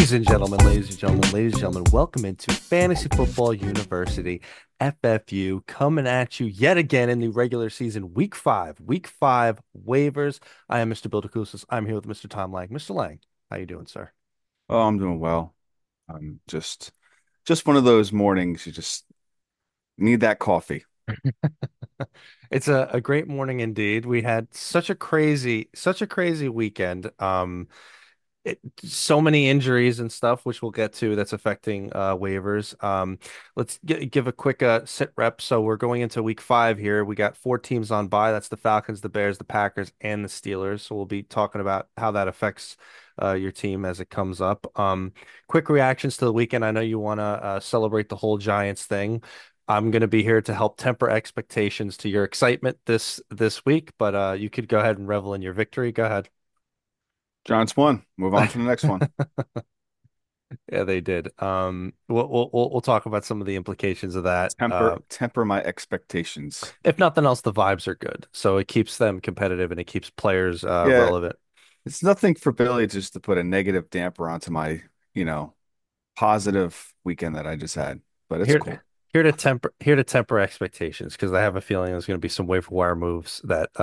Ladies and gentlemen, welcome into Fantasy Football University, FFU, coming at you yet again in the regular season, week five waivers. I am Mr. Bill DeCousis. I'm here with Mr. Tom Lang. Mr. Lang, how you doing, sir? Oh, I'm doing well. I'm just one of those mornings you just need that coffee. It's a great morning indeed. We had such a crazy weekend. So many injuries and stuff, which we'll get to, that's affecting waivers. Let's give a quick sit rep. So we're going into week five here. We got four teams on bye. That's the Falcons, the Bears, the Packers, and the Steelers. So we'll be talking about how that affects your team as it comes up. Quick reactions to the weekend. I know you want to celebrate the whole Giants thing. I'm going to be here to help temper expectations to your excitement this week, but you could go ahead and revel in your victory. Go ahead. Giants won. Move on to the next one. Yeah, they did. We'll talk about some of the implications of that. Temper my expectations. If nothing else, the vibes are good, so it keeps them competitive and it keeps players Yeah, relevant. it's nothing for Billy just to put a negative damper onto my, you know, positive weekend that I just had. But it's Here, cool. here to temper expectations because I have a feeling there's going to be some waiver wire moves that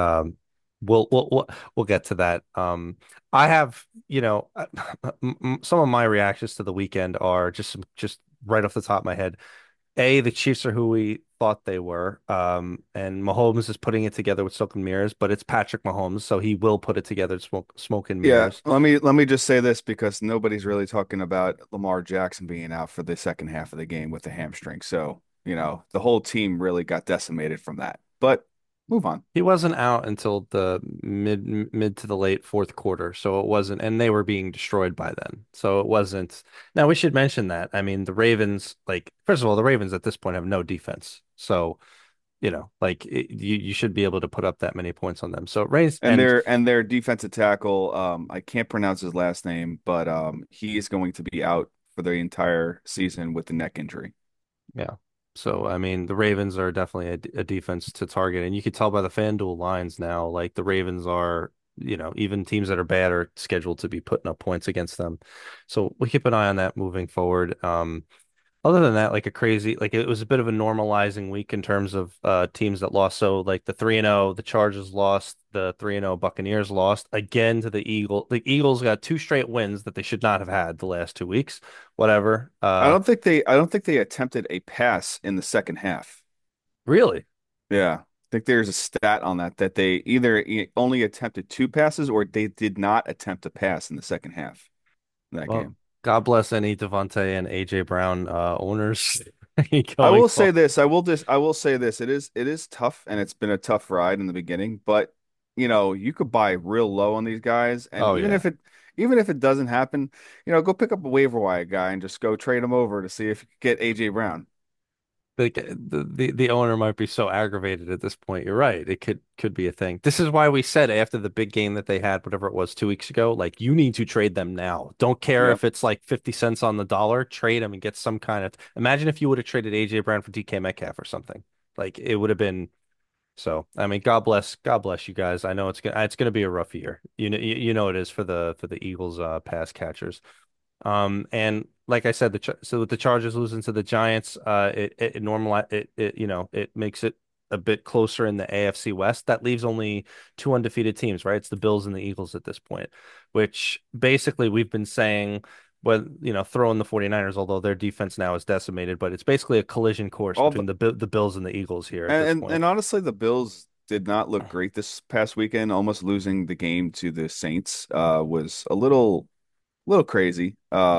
we'll get to that. I have some of my reactions to the weekend are just right off the top of my head. The Chiefs are who we thought they were. And Mahomes is putting it together with smoke and mirrors, but it's Patrick Mahomes, so he will put it together with smoke and Yeah, mirrors. let me just say this because nobody's really talking about Lamar Jackson being out for the second half of the game with the hamstring. So, the whole team really got decimated from that. But move on. He wasn't out until the mid to the late fourth quarter, so it wasn't, and they were being destroyed by then. So it wasn't. Now we should mention that. I mean, the Ravens, like, first of all, the Ravens at this point have no defense. So, you should be able to put up that many points on them. So it raised And and their defensive tackle, I can't pronounce his last name, but he is going to be out for the entire season with the neck injury. Yeah. So, I mean, the Ravens are definitely a defense to target. And you could tell by the FanDuel lines now, like the Ravens are, even teams that are bad are scheduled to be putting up points against them. So we'll keep an eye on that moving forward. Other than that, like it was a bit of a normalizing week in terms of teams that lost. So like the 3-0, the Chargers lost, the 3-0 Buccaneers lost again to the Eagles. The Eagles got two straight wins that they should not have had the last 2 weeks. Whatever. I don't think they attempted a pass in the second half. Really? Yeah. I think there's a stat on that they either only attempted two passes or they did not attempt a pass in the second half of that Well, game. God bless any Devontae and AJ Brown owners I going will say forward. this. I will say this. It is tough and it's been a tough ride in the beginning, but you could buy real low on these guys and Oh yeah. even if it doesn't happen, go pick up a waiver wire guy and just go trade him over to see if you could get AJ Brown. The owner might be so aggravated at this point. You're right. It could be a thing. This is why we said after the big game that they had, whatever it was 2 weeks ago, like you need to trade them now. Don't care Yep. if it's like 50 cents on the dollar, trade them and get some kind of imagine if you would have traded AJ Brown for DK Metcalf or something. Like it would have been so. I mean, God bless you guys. I know it's gonna be a rough year. You know it is for the Eagles pass catchers. And like I said, so with the Chargers losing to the Giants, it normalize it makes it a bit closer in the AFC West. That leaves only two undefeated teams, right? It's the Bills and the Eagles at this point, which basically we've been saying when throw in the 49ers, although their defense now is decimated, but it's basically a collision course All the, between the Bills and the Eagles here at this point. and honestly, the Bills did not look great this past weekend. Almost losing the game to the Saints was a little crazy.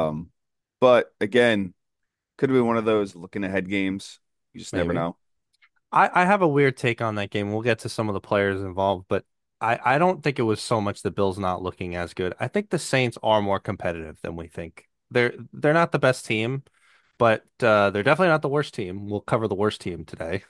But again, could have been one of those looking ahead games. You just never Maybe. know. I have a weird take on that game. We'll get to some of the players involved, but I don't think it was so much the Bills not looking as good. I think the Saints are more competitive than we think. They're not the best team, but they're definitely not the worst team. We'll cover the worst team today.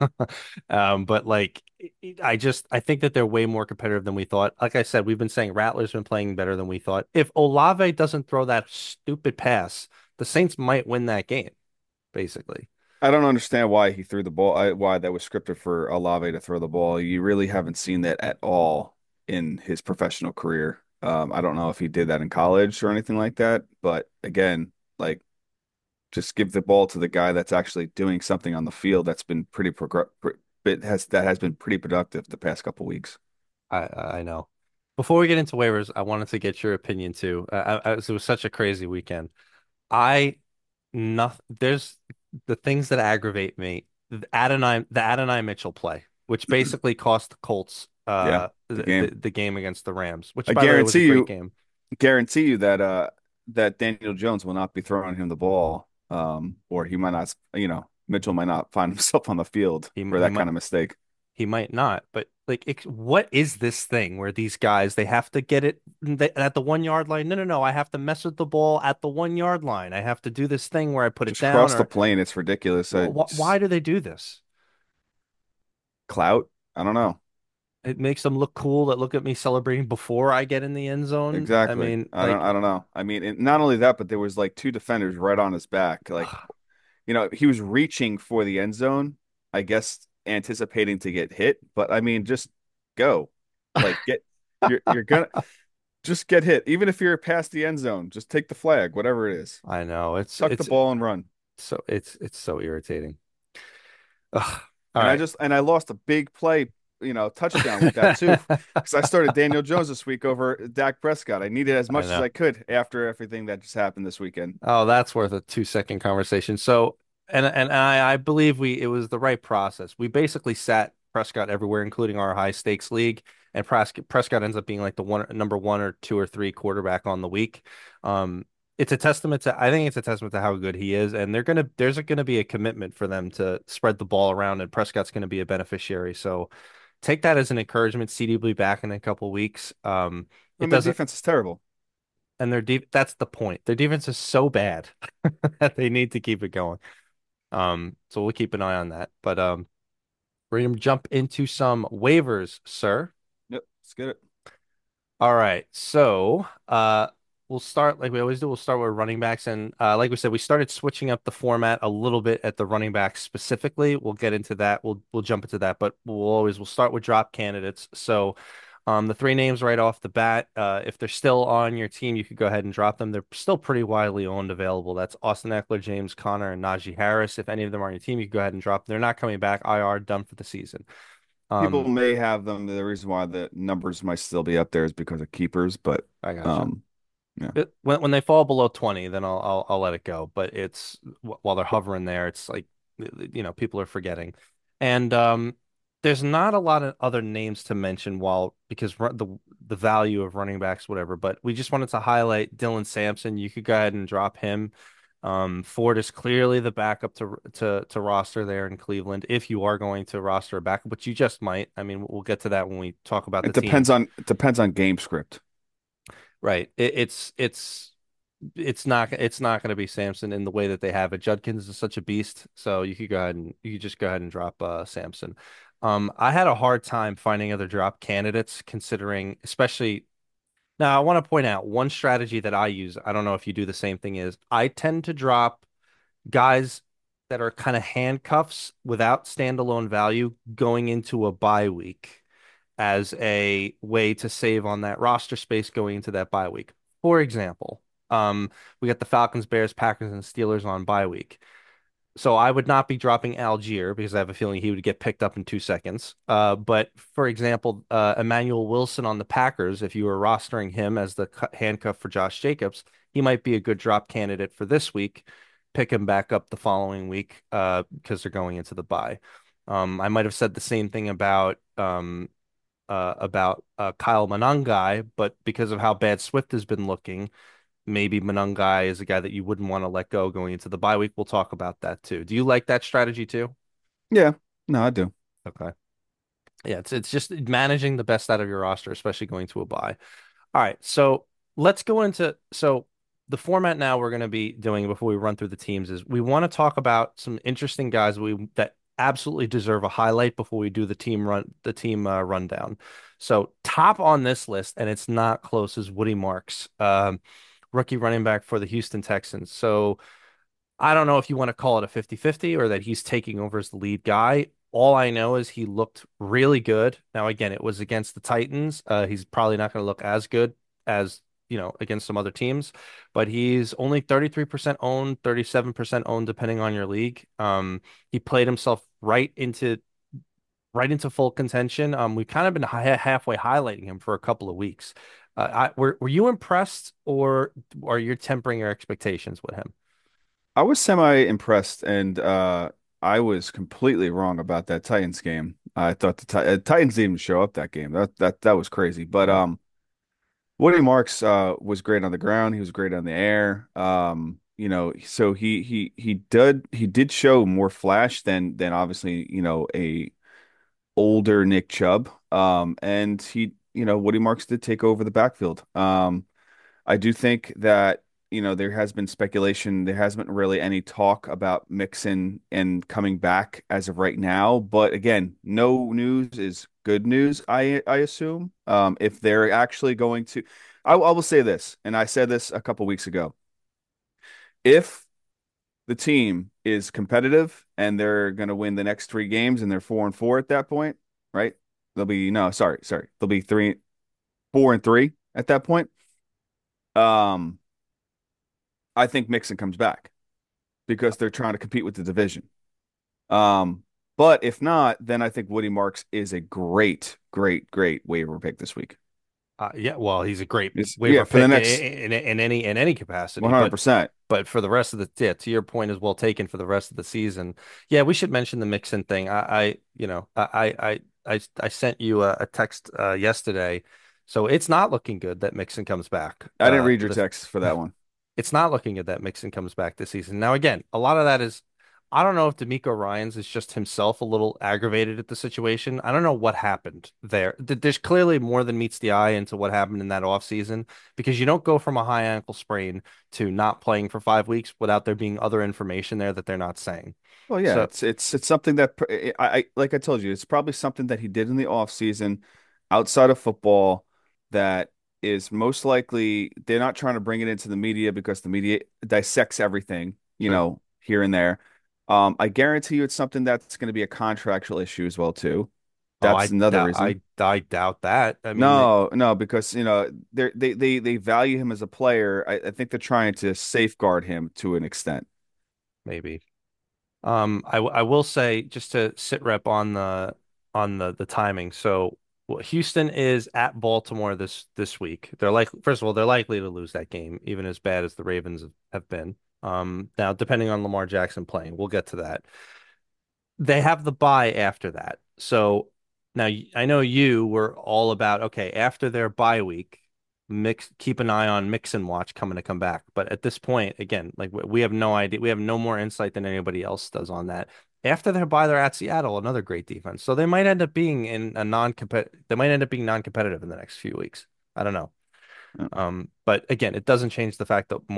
But like I think that they're way more competitive than we thought. Like I said, we've been saying Rattler's been playing better than we thought. If Olave doesn't throw that stupid pass, the Saints might win that game, basically. I don't understand why he threw the ball, why that was scripted for Olave to throw the ball. You really haven't seen that at all in his professional career. I don't know if he did that in college or anything like that, but again, like just give the ball to the guy that's actually doing something on the field that's been pretty that has been pretty productive the past couple weeks. I know. Before we get into waivers, I wanted to get your opinion too. It was such a crazy weekend. I nothing. There's the things that aggravate me. The Adonai Mitchell play, which basically cost the Colts Yeah, the game. the game against the Rams, which I by the way was a great game. guarantee you that that Daniel Jones will not be throwing him the ball, or he might not, Mitchell might not find himself on the field He for he that might kind of mistake. he might not, but like, what is this thing where these guys they have to get it at the 1 yard line? No, no, no. I have to mess with the ball at the 1 yard line. I have to do this thing where I put it Just down, cross the or plane. It's ridiculous. why do they do this? Clout. I don't know. It makes them look cool that look at me celebrating before I get in the end zone. I Exactly. mean, like, I don't know. I mean, not only that, but there was like two defenders right on his back. Like, he was reaching for the end zone, I guess anticipating to get hit, but I mean, just go. Like you're gonna just get hit. Even if you're past the end zone, just take the flag, whatever it is. I know Tuck the ball and run. it's so irritating. Ugh. All And right. I lost a big play, touchdown with that too, because I started Daniel Jones this week over Dak Prescott. I needed as I much as know. I could after everything that just happened this weekend. Oh, that's worth a 2 second conversation. So, and I believe it was the right process. We basically sat Prescott everywhere, including our high stakes league, and Prescott ends up being like the number one or two or three quarterback on the week. Um, it's a testament to I think it's a testament to how good he is, and there's gonna be a commitment for them to spread the ball around, and Prescott's gonna be a beneficiary. So take that as an encouragement. CD will be back in a couple weeks. It And their doesn't. defense is terrible. And that's the point. Their defense is so bad that they need to keep it going. So we'll keep an eye on that. But we're gonna jump into some waivers, sir. Yep, let's get it. All right. So we'll start like we always do. We'll start with running backs. And like we said, we started switching up the format a little bit at the running back specifically. We'll get into that. We'll jump into that, but we'll start with drop candidates. So the three names right off the bat, if they're still on your team, you could go ahead and drop them. They're still pretty widely owned available. That's Austin Eckler, James Conner, and Najee Harris. If any of them are on your team, you can go ahead and drop them. They're not coming back. IR done for the season. People Um, may have them. The reason why the numbers might still be up there is because of keepers, but I gotcha. um, yeah. When they fall below 20, then I'll let it go. But it's while they're hovering there, it's like people are forgetting, and there's not a lot of other names to mention while because the value of running backs, whatever. But we just wanted to highlight Dylan Sampson. You could go ahead and drop him. Ford is clearly the backup to roster there in Cleveland. If you are going to roster a backup, which you just might. I mean, we'll get to that when we talk about the team. It depends on game script. Right. It's not going to be Samson in the way that they have it. Judkins is such a beast, so you could just go ahead and drop Samson. I had a hard time finding other drop candidates considering, especially now. I want to point out one strategy that I use. I don't know if you do the same thing. Is I tend to drop guys that are kind of handcuffs without standalone value going into a bye week as a way to save on that roster space going into that bye week. For example, we got the Falcons, Bears, Packers, and Steelers on bye week. So I would not be dropping Algier because I have a feeling he would get picked up in 2 seconds. But for example, Emmanuel Wilson on the Packers, if you were rostering him as the handcuff for Josh Jacobs, he might be a good drop candidate for this week. Pick him back up the following week because they're going into the bye. I might have said the same thing about Kyle Monangai, but because of how bad Swift has been looking, maybe Monangai is a guy that you wouldn't want to let go going into the bye week. We'll talk about that too. Do you like that strategy too? Yeah, no, I do. Okay. Yeah, it's just managing the best out of your roster, especially going to a bye. All right, so let's go into the format now we're going to be doing before we run through the teams is we want to talk about some interesting guys that absolutely deserve a highlight before we do the team rundown. So top on this list, and it's not close, is Woody Marks, rookie running back for the Houston Texans. So I don't know if you want to call it a 50-50 or that he's taking over as the lead guy. All I know is he looked really good. Now, again, it was against the Titans. He's probably not going to look as good as against some other teams, but he's only 33% owned, 37% owned, depending on your league. He played himself right into full contention. We've kind of been halfway highlighting him for a couple of weeks. Were you impressed, or are you tempering your expectations with him? I was semi impressed, and I was completely wrong about that Titans game. I thought the Titans didn't even show up that game. That was crazy. But Right. Woody Marks was great on the ground. He was great on the air. So he did show more flash than obviously a older Nick Chubb. And Woody Marks did take over the backfield. I do think that, there has been speculation. There hasn't been really any talk about Mixon and coming back as of right now. But again, no news is good news, I assume. If they're actually going to, I will say this, and I said this a couple weeks ago. If the team is competitive and they're going to win the next three games and they're 4-4 at that point, right? They'll be no, sorry. They'll be 4-3 at that point. Um, I think Mixon comes back because they're trying to compete with the division. Um, but if not, then I think Woody Marks is a great waiver pick this week. Yeah, well, he's a great Yeah, waiver for the pick next in any capacity, but 100%. for the rest of the yeah, to your point, is well taken for the rest of the season. Yeah, we should mention the Mixon thing. I sent you a text yesterday, so it's not looking good that Mixon comes back. I didn't read your text for that one. It's not looking good that Mixon comes back this season. Now, again, a lot of that is, I don't know if D'Amico Ryans is just himself a little aggravated at the situation. I don't know what happened there. There's clearly more than meets the eye into what happened in that offseason, because you don't go from a high ankle sprain to not playing for 5 weeks without there being other information there that they're not saying. Well, yeah, So, it's something that I like I told you, it's probably something that he did in the off season outside of football that is most likely they're not trying to bring it into the media because the media dissects everything, sure. here and there. I guarantee you it's something that's going to be a contractual issue as well too. Oh, That's another reason. I doubt that. I mean, No, because they value him as a player. I think they're trying to safeguard him to an extent. maybe. I will say, just to sit rep on the timing. So, well, Houston is at Baltimore this week. First of all, they're likely to lose that game, even as bad as the Ravens have been. Now, depending on Lamar Jackson playing, we'll get to that. They have the bye after that. So now, I know you were all about, okay, after their bye week, keep an eye on Mix and Watch coming to come back. But at this point, again, like, we have no idea. We have no more insight than anybody else does on that. After their bye, they're at Seattle, another great defense. So they might end up being non-competitive in the next few weeks. I don't know. Yeah. But again, it doesn't change the fact that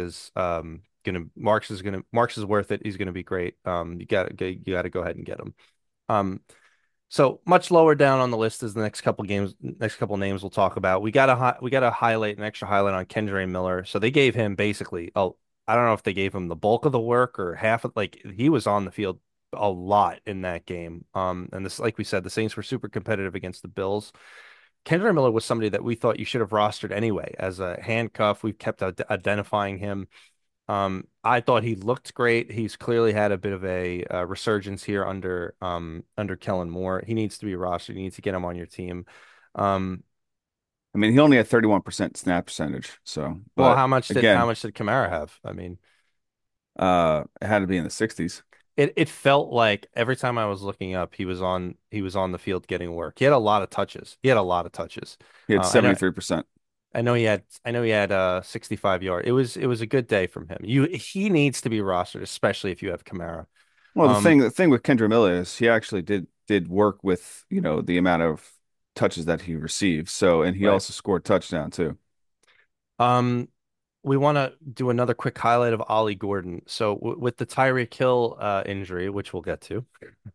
Marks is worth it. He's gonna be great. You gotta go ahead and get him. Um, so much lower down on the list is the next couple names we'll talk about. We gotta highlight an extra highlight on Kendre Miller. So they gave him basically, oh, I don't know if they gave him the bulk of the work or half of, like, he was on the field a lot in that game. And this, like we said, the Saints were super competitive against the Bills. Kendre Miller was somebody that we thought you should have rostered anyway as a handcuff. We've kept identifying him. I thought he looked great. He's clearly had a bit of a resurgence here under Kellen Moore. He needs to be rostered. You need to get him on your team. Um, I mean, he only had 31% snap percentage. So, well, but how again, much did Kamara have? I mean, it had to be in the 60s. it felt like every time I was looking up, he was on the field getting work. He had a lot of touches. He had a lot of touches. He had I know 73%. I know he had 65 yard. It was a good day from him. He needs to be rostered, especially if you have Kamara. Well, the Um, thing the thing with Kendra Miller is he actually did work with, the amount of touches that he received. So, and he right. also scored touchdown too. Um, we want to do another quick highlight of Ollie Gordon. So with the Tyreek Hill injury, which we'll get to,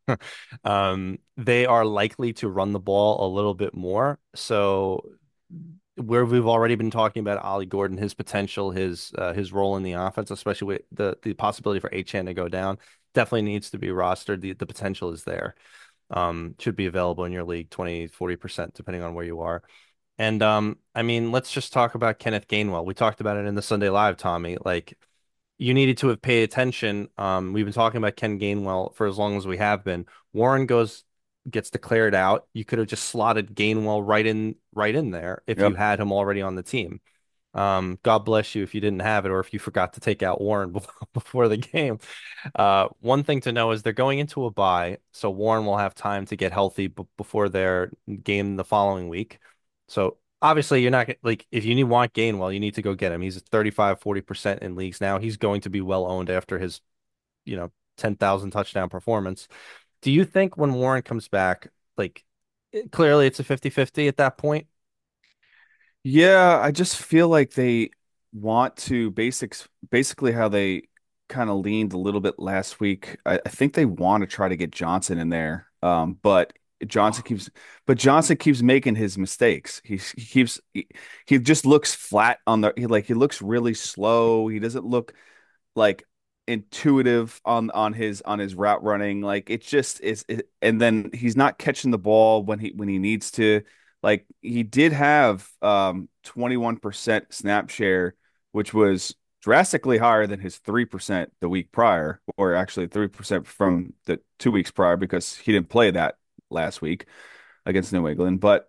they are likely to run the ball a little bit more. So where we've already been talking about Ollie Gordon, his potential, his role in the offense, especially with the possibility for Achane to go down, definitely needs to be rostered. The potential is there. Should be available in your league 20, 40%, depending on where you are. And I mean, let's just talk about Kenneth Gainwell. We talked about it in the Sunday Live, Tommy. Like you needed to have paid attention. We've been talking about Ken Gainwell for as long as we have been. Warren gets declared out. You could have just slotted Gainwell right in there if you Yep. had him already on the team. God bless you if you didn't have it or if you forgot to take out Warren before the game. One thing to know is they're going into a bye, so Warren will have time to get healthy before their game the following week. So obviously you're not like if you want Gainwell, you need to go get him. He's 35-40% in leagues now. He's going to be well owned after his, 10,000 touchdown performance. Do you think when Warren comes back, like clearly it's a 50-50 at that point? Yeah, I just feel like they want to basically how they kind of leaned a little bit last week. I think they want to try to get Johnson in there. Johnson keeps but Johnson keeps making his mistakes. He just looks flat on he looks really slow. He doesn't look like intuitive on his route running. Like it's just and then he's not catching the ball when he needs to. Like he did have 21% snap share, which was drastically higher than his 3% the week prior, or actually 3% from the 2 weeks prior because he didn't play that last week against New England. But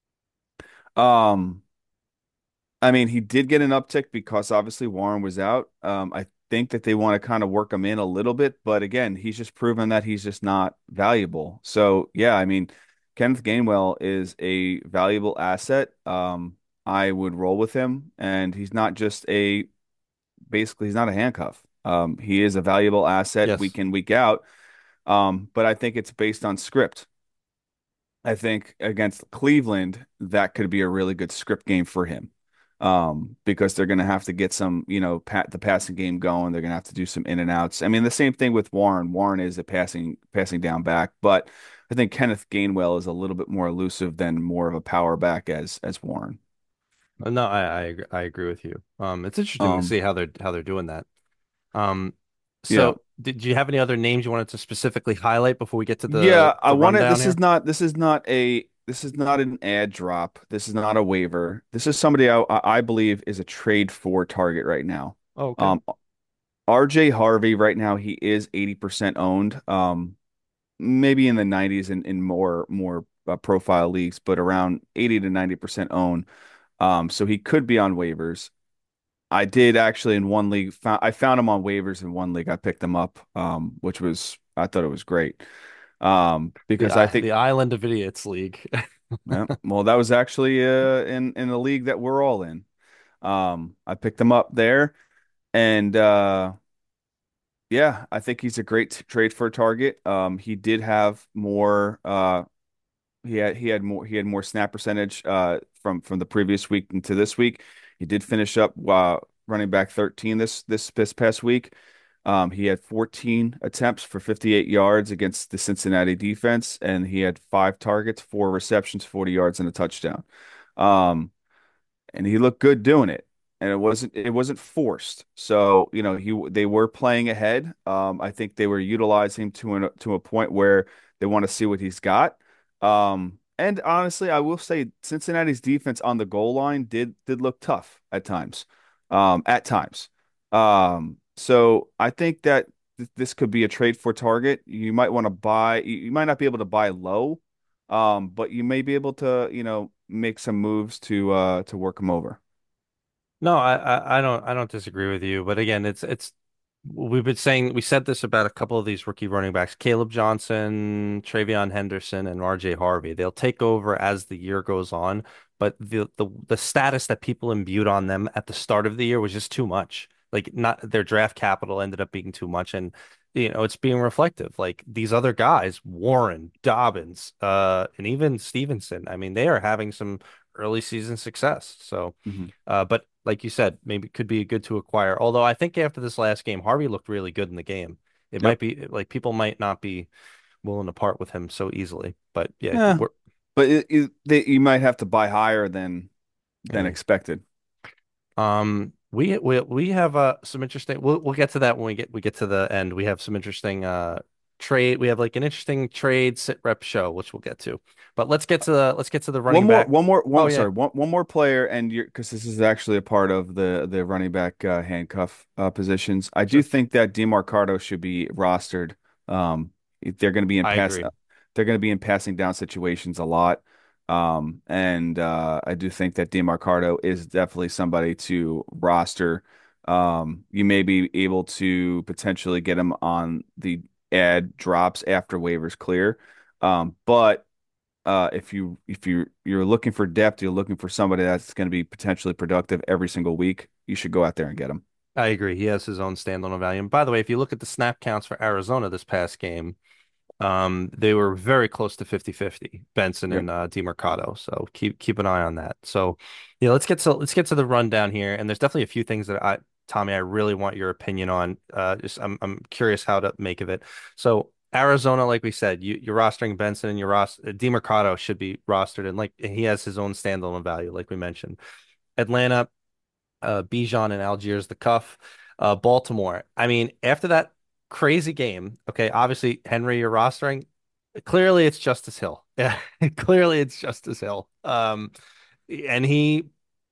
um I mean, he did get an uptick because obviously Warren was out. I think that they want to kind of work him in a little bit, but again, he's just proven that he's just not valuable. So yeah, I mean, Kenneth Gainwell is a valuable asset. I would roll with him, and he's not just a basically he's not a handcuff. He is a valuable asset Yes. week in, week out. But I think it's based on script. I think against Cleveland, that could be a really good script game for him. Because they're going to have to get some, the passing game going. They're going to have to do some in and outs. I mean, the same thing with Warren. Warren is a passing down back, but I think Kenneth Gainwell is a little bit more elusive than more of a power back as Warren. No, I agree with you. It's interesting to Um, see how they're doing that. Um, yeah. so did you have any other names you wanted to specifically highlight before we get to Yeah, I the want to. rundown here? This is not an ad drop. This is not a waiver. This is somebody I believe is a trade for target right now. Oh, okay. Um, RJ Harvey right now he is 80% owned. Maybe in the 90s in more profile leagues, but around 80 to 90% owned. So he could be on waivers. I did actually in one league. I found him on waivers in one league. I picked him up, which was I thought it was great. Because I think The Island of Idiots League. yeah, well, that was actually in the league that we're all in. I picked him up there, and yeah, I think he's a great trade for a target. He did have more. He had more snap percentage from the previous week into this week. He did finish up running back 13 this past week. He had 14 attempts for 58 yards against the Cincinnati defense, and he had 5 targets, 4 receptions, 40 yards, and a touchdown. Um, and he looked good doing it. And it wasn't forced. So, they were playing ahead. I think they were utilizing him to a point where they want to see what he's got. And honestly, I will say Cincinnati's defense on the goal line did look tough at times. At times. So I think that this could be a trade for target. You might want to buy, you might not be able to buy low, but you may be able to, make some moves to work him over. No, I don't disagree with you, but again, it's we said this about a couple of these rookie running backs, Caleb Johnson, Travion Henderson, and RJ Harvey. They'll take over as the year goes on, but the status that people imbued on them at the start of the year was just too much. Like not their draft capital ended up being too much, and it's being reflective. Like these other guys, Warren, Dobbins, and even Stevenson. I mean, they are having some early season success. So. Mhm. But like you said, maybe it could be good to acquire. Although I think after this last game, Harvey looked really good in the game. It might Yep. be like people might not be willing to part with him so easily. But yeah, Yeah, but you might have to buy higher than yeah. expected. We have some interesting. We'll get to that when we get to the end. We have some interesting trade. We have like an interesting trade sit rep show, which we'll get to. But let's get to the One running more, back. one more, Oh one. yeah, Sorry, one more player, and you're because this is actually a part of the running back handcuff positions. I do sure. think that DeMarcado should be rostered. If they're going to be in I agree. they're going to be in passing down situations a lot. And I do think that DeMarcado is definitely somebody to roster. You may be able to potentially get him on the ad drops after waivers clear. But if you're looking for depth, you're looking for somebody that's going to be potentially productive every single week, you should go out there and get him. I agree. He has his own standalone value. And by the way, if you look at the snap counts for Arizona this past game, they were very close to 50-50, Benson Yep. and DeMarcado. So keep an eye on that. So yeah, let's get to the rundown here. And there's definitely a few things that Tommy, I really want your opinion on. Just I'm curious how to make of it. So Arizona, like we said, you're rostering Benson and DeMarcado should be rostered, and like he has his own standalone value, like we mentioned. Atlanta, Bijan and Algiers the cuff. Baltimore. I mean, after that crazy game, okay, obviously Henry you're rostering. Clearly it's Justice Hill. Yeah, clearly it's Justice Hill. And he,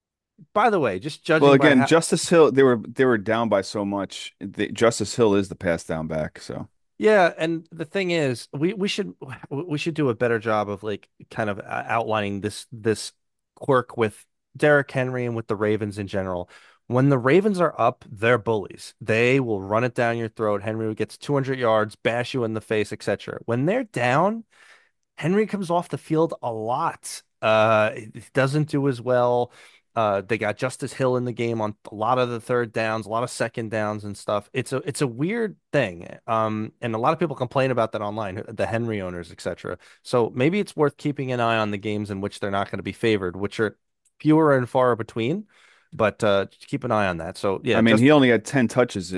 by the way, just Well, judging by again, how, Justice Hill, they were down by so much. Justice Hill is the pass down back, so yeah, and the thing is, we should do a better job of like kind of outlining this quirk with Derrick Henry and with the Ravens in general. When the Ravens are up, they're bullies. They will run it down your throat. Henry gets 200 yards, bash you in the face, etc. When they're down, Henry comes off the field a lot. It doesn't do as well. They got Justice Hill in the game on a lot of the third downs, a lot of second downs and stuff. It's a weird thing. And a lot of people complain about that online, the Henry owners, etc. So maybe it's worth keeping an eye on the games in which they're not going to be favored, which are fewer and far between. But keep an eye on that. So I yeah, mean, just he only had 10 touches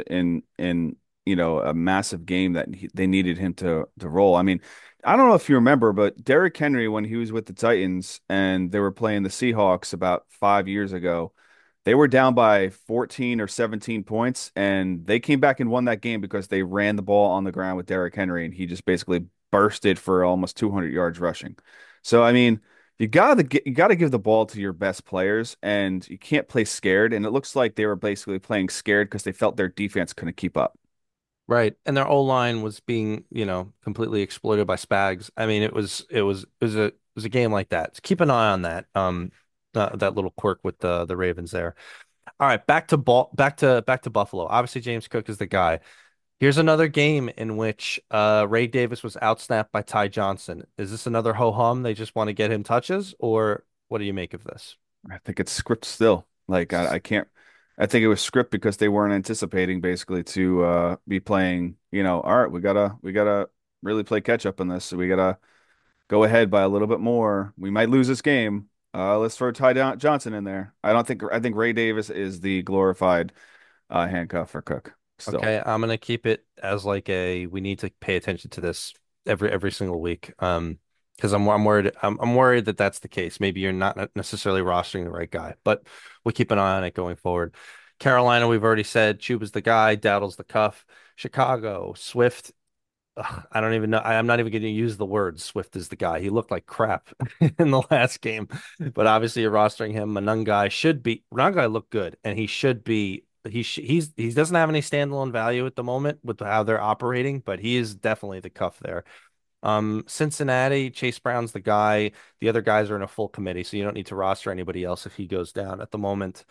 in a massive game that they needed him to roll. I mean, I don't know if you remember, but Derrick Henry, when he was with the Titans and they were playing the Seahawks about 5 years ago, they were down by 14 or 17 points, and they came back and won that game because they ran the ball on the ground with Derrick Henry, and he just basically bursted for almost 200 yards rushing. So, I mean, you gotta give the ball to your best players, and you can't play scared. And it looks like they were basically playing scared because they felt their defense couldn't keep up. right. And their O line was being, completely exploited by Spags. I mean, it was a game like that. So keep an eye on that. That little quirk with the Ravens there. All right, back to Buffalo. Obviously, James Cook is the guy. Here's another game in which Ray Davis was outsnapped by Ty Johnson. Is this another ho hum? They just want to get him touches, or what do you make of this? I think it's script still. Like I can't. I think it was script because they weren't anticipating basically to be playing. All right, we gotta really play catch up on this. So we gotta go ahead by a little bit more. We might lose this game. Let's throw Johnson in there. I think Ray Davis is the glorified handcuff for Cook still. Okay, I'm gonna keep it as like we need to pay attention to this every single week. Because I'm worried that that's the case. Maybe you're not necessarily rostering the right guy, but we'll keep an eye on it going forward. Carolina, we've already said Chuba's the guy, Dowdle's the cuff. Chicago, Swift. I don't even know. I'm not even going to use the word Swift is the guy. He looked like crap in the last game, but obviously you're rostering him. Manungai looked good, and he should be. He doesn't have any standalone value at the moment with how they're operating, but he is definitely the cuff there. Cincinnati, Chase Brown's the guy. The other guys are in a full committee, so you don't need to roster anybody else if he goes down at the moment.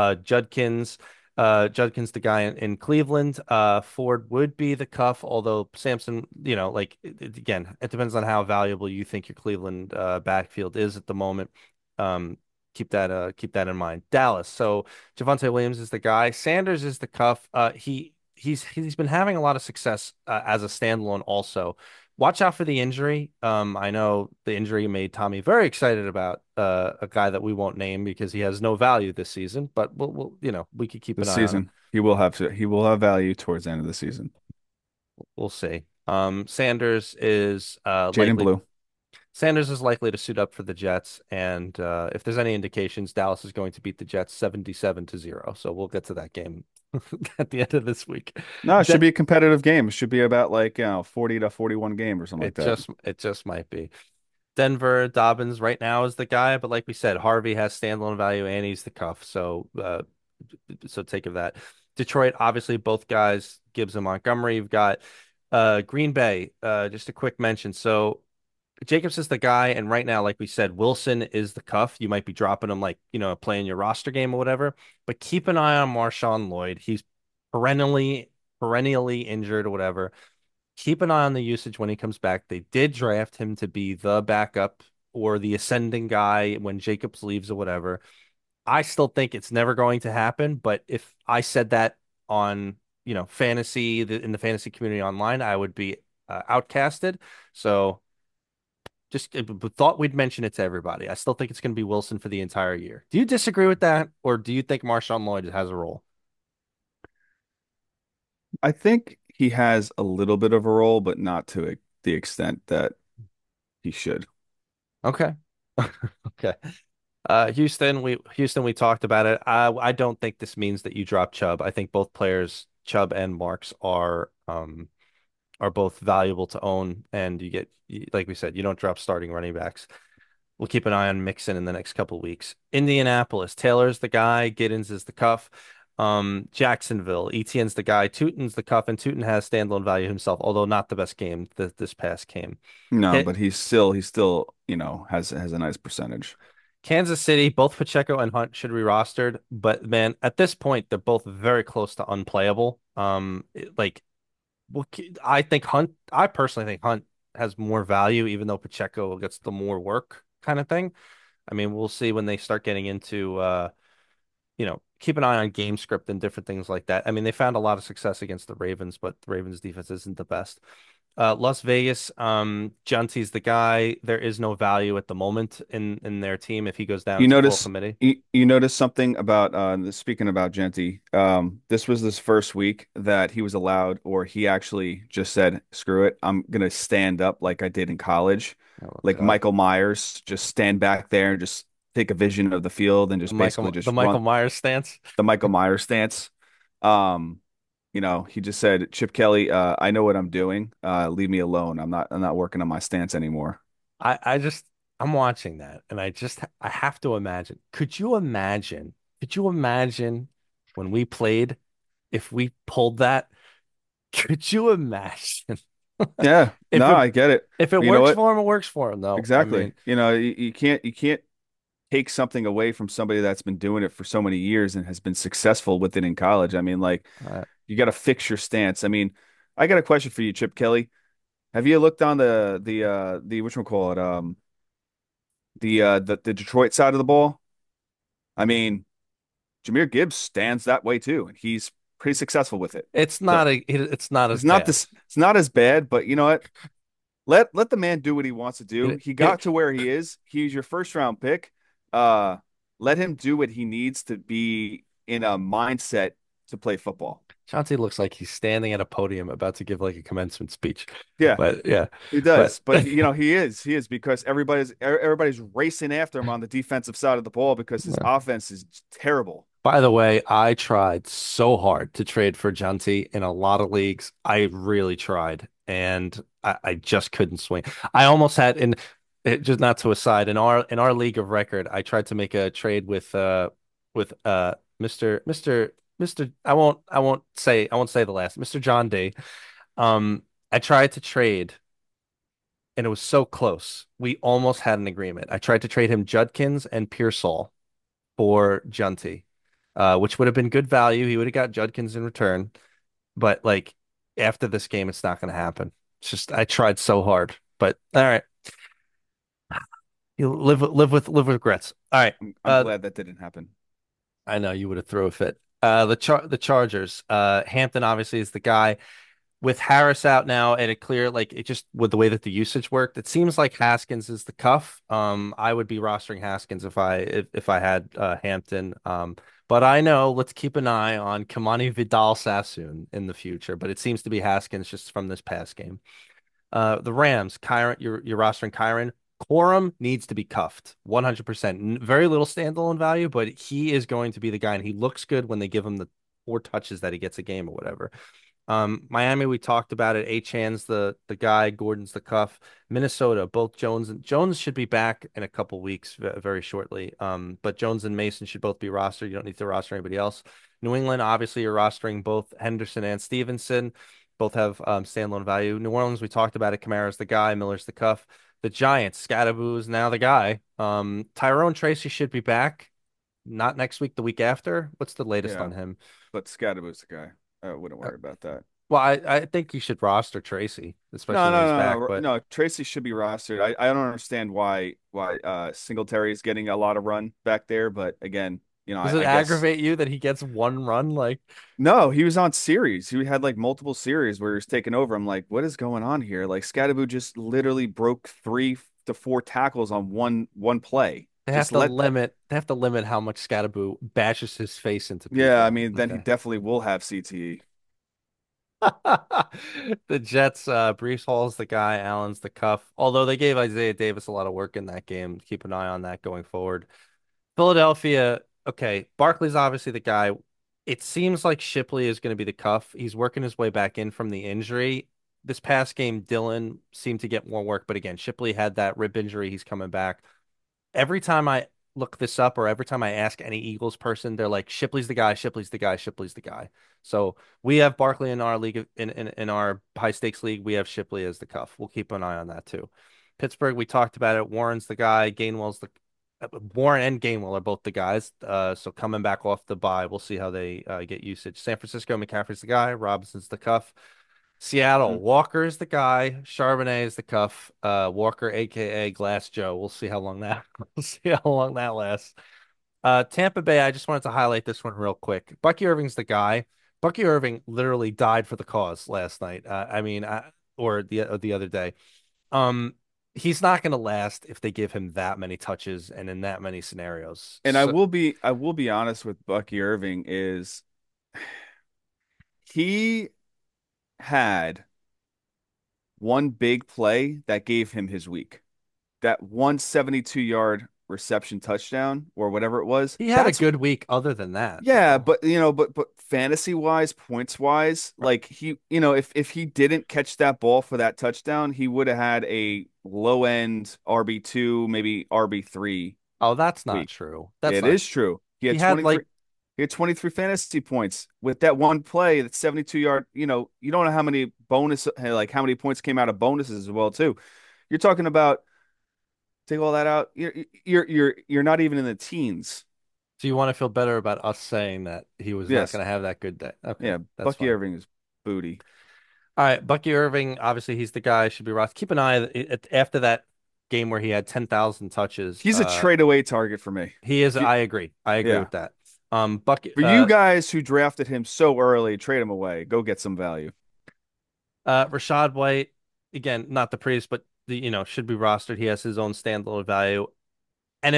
Judkins, the guy in Cleveland. Ford would be the cuff, although Sampson, like again, it depends on how valuable you think your Cleveland backfield is at the moment. Um, keep that in mind. Dallas. So Javonte Williams is the guy. Sanders is the cuff. He's been having a lot of success as a standalone also. Watch out for the injury. I know the injury made Tommy very excited about a guy that we won't name because he has no value this season, but we could keep This an eye on him. season, he will have value towards the end of the season. We'll see. Sanders is Jaden likely Blue. Sanders is likely to suit up for the Jets, and if there's any indications, Dallas is going to beat the Jets 77-0. So we'll get to that game at the end of this week. No, it should De be a competitive game. It should be about like, 40 to 41 game or something like that. it just might be. Denver, Dobbins right now is the guy, but like we said, Harvey has standalone value and he's the cuff. So take of that. Detroit, obviously, both guys, Gibbs and Montgomery. You've got Green Bay. Just a quick mention. So Jacobs is the guy, and right now, like we said, Wilson is the cuff. You might be dropping him like, playing your roster game or whatever. But keep an eye on Marshawn Lloyd. He's perennially injured or whatever. Keep an eye on the usage when he comes back. They did draft him to be the backup or the ascending guy when Jacobs leaves or whatever. I still think it's never going to happen, but if I said that on, fantasy in the fantasy community online, I would be outcasted. So just thought we'd mention it to everybody. I still think it's going to be Wilson for the entire year. Do you disagree with that, or do you think Marshawn Lloyd has a role? I think he has a little bit of a role, but not to the extent that he should. Okay. Okay. Houston, we talked about it. I don't think this means that you drop Chubb. I think both players, Chubb and Marks, are both valuable to own, and like we said, you don't drop starting running backs. We'll keep an eye on Mixon in the next couple of weeks. Indianapolis, Taylor's the guy, Giddens is the cuff. Jacksonville, Etienne's the guy, Tootin's the cuff, and Tootin has standalone value himself, although not the best game this past game. No, Hit but he still, has a nice percentage. Kansas City, both Pacheco and Hunt should be rostered, but man, at this point, they're both very close to unplayable. Well, I personally think Hunt has more value, even though Pacheco gets the more work kind of thing. I mean, we'll see when they start getting into, keep an eye on game script and different things like that. I mean, they found a lot of success against the Ravens, but the Ravens defense isn't the best. Las Vegas, Junty's the guy. There is no value at the moment in their team. If he goes down, You it's a full notice committee. you notice something about speaking about Genty. This was this first week that he was allowed, or he actually just said, "Screw it, I'm gonna stand up like I did in college, Oh like God, Michael Myers, just stand back there and just take a vision of the field and just basically The just run Michael Myers stance. the Michael Myers stance." Um, he just said, "Chip Kelly, I know what I'm doing. Leave me alone. I'm not working on my stance anymore." I just I'm watching that and I have to imagine. Could you imagine when we played if we pulled that? Could you imagine Yeah, if no, it I get it. if it But you know works what? for him, it works for him. No, I Exactly. mean, You can't take something away from somebody that's been doing it for so many years and has been successful with it in college. I mean, like uh, you got to fix your stance. I mean, I got a question for you, Chip Kelly. Have you looked on the which one call it the Detroit side of the ball? I mean, Jahmyr Gibbs stands that way too, and he's pretty successful with it. So it's not as it's not bad. this it's not as bad, but you know what? Let the man do what he wants to do. It, He it, got to where he is. He's your first round pick. Uh, let him do what he needs to be in a mindset to play football. Chauncey looks like he's standing at a podium about to give like a commencement speech. Yeah, But yeah, he but does. But he is because everybody's racing after him on the defensive side of the ball because his offense is terrible. by the way, I tried so hard to trade for Junty in a lot of leagues. I really tried, and I just couldn't swing. I almost had in just not to aside in our league of record. I tried to make a trade with Mr. I won't say the last Mr. John D. I tried to trade, and it was so close. We almost had an agreement. I tried to trade him Judkins and Pearsall for Junty, which would have been good value. He would have got Judkins in return. But like after this game, it's not going to happen. It's just I tried so hard. But all right, you live with regrets. All right. I'm Uh, glad that didn't happen. I know you would have thrown a fit. The Chargers. Hampton obviously is the guy. With Harris out now and it clear, like it just with the way that the usage worked, it seems like Haskins is the cuff. I would be rostering Haskins if I had Hampton. But I know let's keep an eye on Kamani Vidal Sassoon in the future. But it seems to be Haskins just from this past game. The Rams, Kyron, you're rostering Kyron. Corum needs to be cuffed 100%. Very little standalone value, but he is going to be the guy, and he looks good when they give him 4 touches that he gets a game or whatever. Miami, we talked about it. Achan's the guy, Gordon's the cuff. Minnesota, both Jones should be back in a couple weeks, very shortly. But Jones and Mason should both be rostered. You don't need to roster anybody else. New England, obviously, you're rostering both Henderson and Stevenson. Both have standalone value. New Orleans, we talked about it. Kamara's the guy, Miller's the cuff. The Giants, Scadaboo's now the guy. Tyrone Tracy should be back. Not next week, the week after. What's the latest Yeah, on him? but Scadaboo's the guy. I wouldn't worry about that. Well, I think you should roster Tracy, No, especially when no, he's no, back. no, But no. Tracy should be rostered. I don't understand why Singletary is getting a lot of run back there, but again, does it I guess aggravate you that he gets one run? Like, no, he was on series. He had like multiple series where he was taking over. I'm like, what is going on here? Like Scadaboo just literally broke 3 to 4 tackles on one play. Just let that. they have to limit how much Scatterboo bashes his face into Yeah, I people. mean, then he Okay. definitely will have CTE. The Jets, Brees Hall's the guy, Allen's the cuff. Although they gave Isaiah Davis a lot of work in that game. Keep an eye on that going forward. Philadelphia, okay. Barkley's obviously the guy. It seems like Shipley is going to be the cuff. He's working his way back in from the injury. This past game, Dillon seemed to get more work, but again, Shipley had that rib injury. He's coming back. Every time I look this up or every time I ask any Eagles person, they're like, Shipley's the guy, Shipley's the guy, Shipley's the guy. So we have Barkley in our league, in our high stakes league. We have Shipley as the cuff. We'll keep an eye on that too. Pittsburgh, we talked about it. Warren's the guy. Gainwell's the Warren and Gainwell are both the guys. So coming back off the bye, we'll see how they get usage. San Francisco, McCaffrey's the guy. Robinson's the cuff. Seattle, Mhm. Walker is the guy. Charbonnet is the cuff. Walker, aka Glass Joe. We'll see how long that we'll see how long that lasts. Tampa Bay, I just wanted to highlight this one real quick. Bucky Irving's the guy. Bucky Irving literally died for the cause last night. Or the other day. Um, he's not going to last if they give him that many touches and in that many scenarios. And So I will be honest with Bucky Irving is he had one big play that gave him his week. That 172-yard reception touchdown or whatever it was. he had a That's good week other than that, yeah, though. but but fantasy wise, points wise, like he, if he didn't catch that ball for that touchdown, he would have had a low end RB2, maybe RB3 Oh, that's not week. true. That's It not is true. true. He had like He had 23 fantasy points with that one play, that 72-yard, you don't know how many how many points came out of bonuses as well too. You're talking about take all that out, you're not even in the teens. So you want to feel better about us saying that he was not Yes. going to have that good day. Okay, Yeah, that's Bucky fine. Irving is booty. All right, Bucky Irving, obviously he's the guy, should be Ross. Keep an eye after that game where he had 10,000 touches. He's a trade away target for me. He is, If you, I agree. I agree yeah. with that. Bucky, For you guys who drafted him so early, trade him away. Go get some value. Rashad White, again, not the prettiest, but should be rostered. He has his own standalone value. And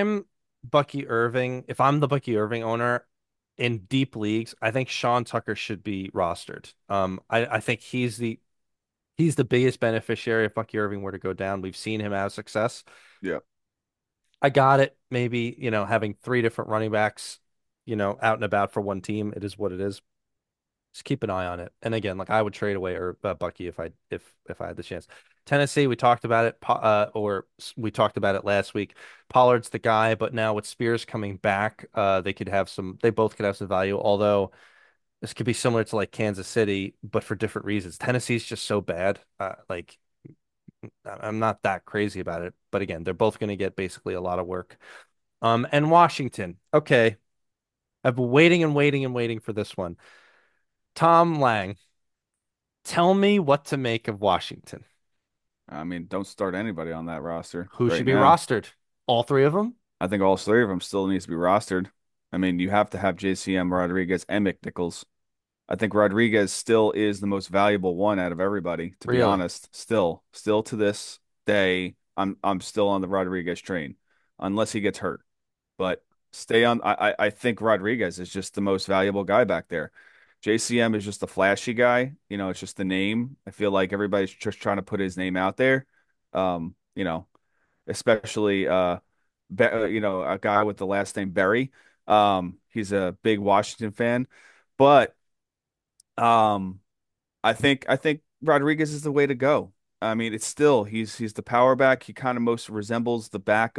if I'm the Bucky Irving owner in deep leagues, I think Sean Tucker should be rostered. I think he's the biggest beneficiary if Bucky Irving were to go down. We've seen him have success. Yeah. I got it. Maybe, having 3 different running backs, out and about for one team. It is what it is. Just keep an eye on it. And again, like I would trade away or Bucky if I had the chance. Tennessee, we talked about it, we talked about it last week. Pollard's the guy, but now with Spears coming back, they both could have some value. Although this could be similar to like Kansas City, but for different reasons. Tennessee's just so bad. Like I'm not that crazy about it, but again, they're both going to get basically a lot of work. And Washington, okay, I've been waiting and waiting and waiting for this one. Tom Lang. Tell me what to make of Washington. I mean, don't start anybody on that roster Who right should be now. rostered? All 3 of them? I think all 3 of them still needs to be rostered. I mean, you have to have JCM, Rodriguez, and McNichols. I think Rodriguez still is the most valuable one out of everybody, to be Really? honest. Still to this day, I'm still on the Rodriguez train, unless he gets hurt. But stay on. I think Rodriguez is just the most valuable guy back there. JCM is just a flashy guy. It's just the name. I feel like everybody's just trying to put his name out there. Um, you know, especially a guy with the last name Berry. He's a big Washington fan. But um, I think Rodriguez is the way to go. I mean, it's still he's the power back. He kind of most resembles the back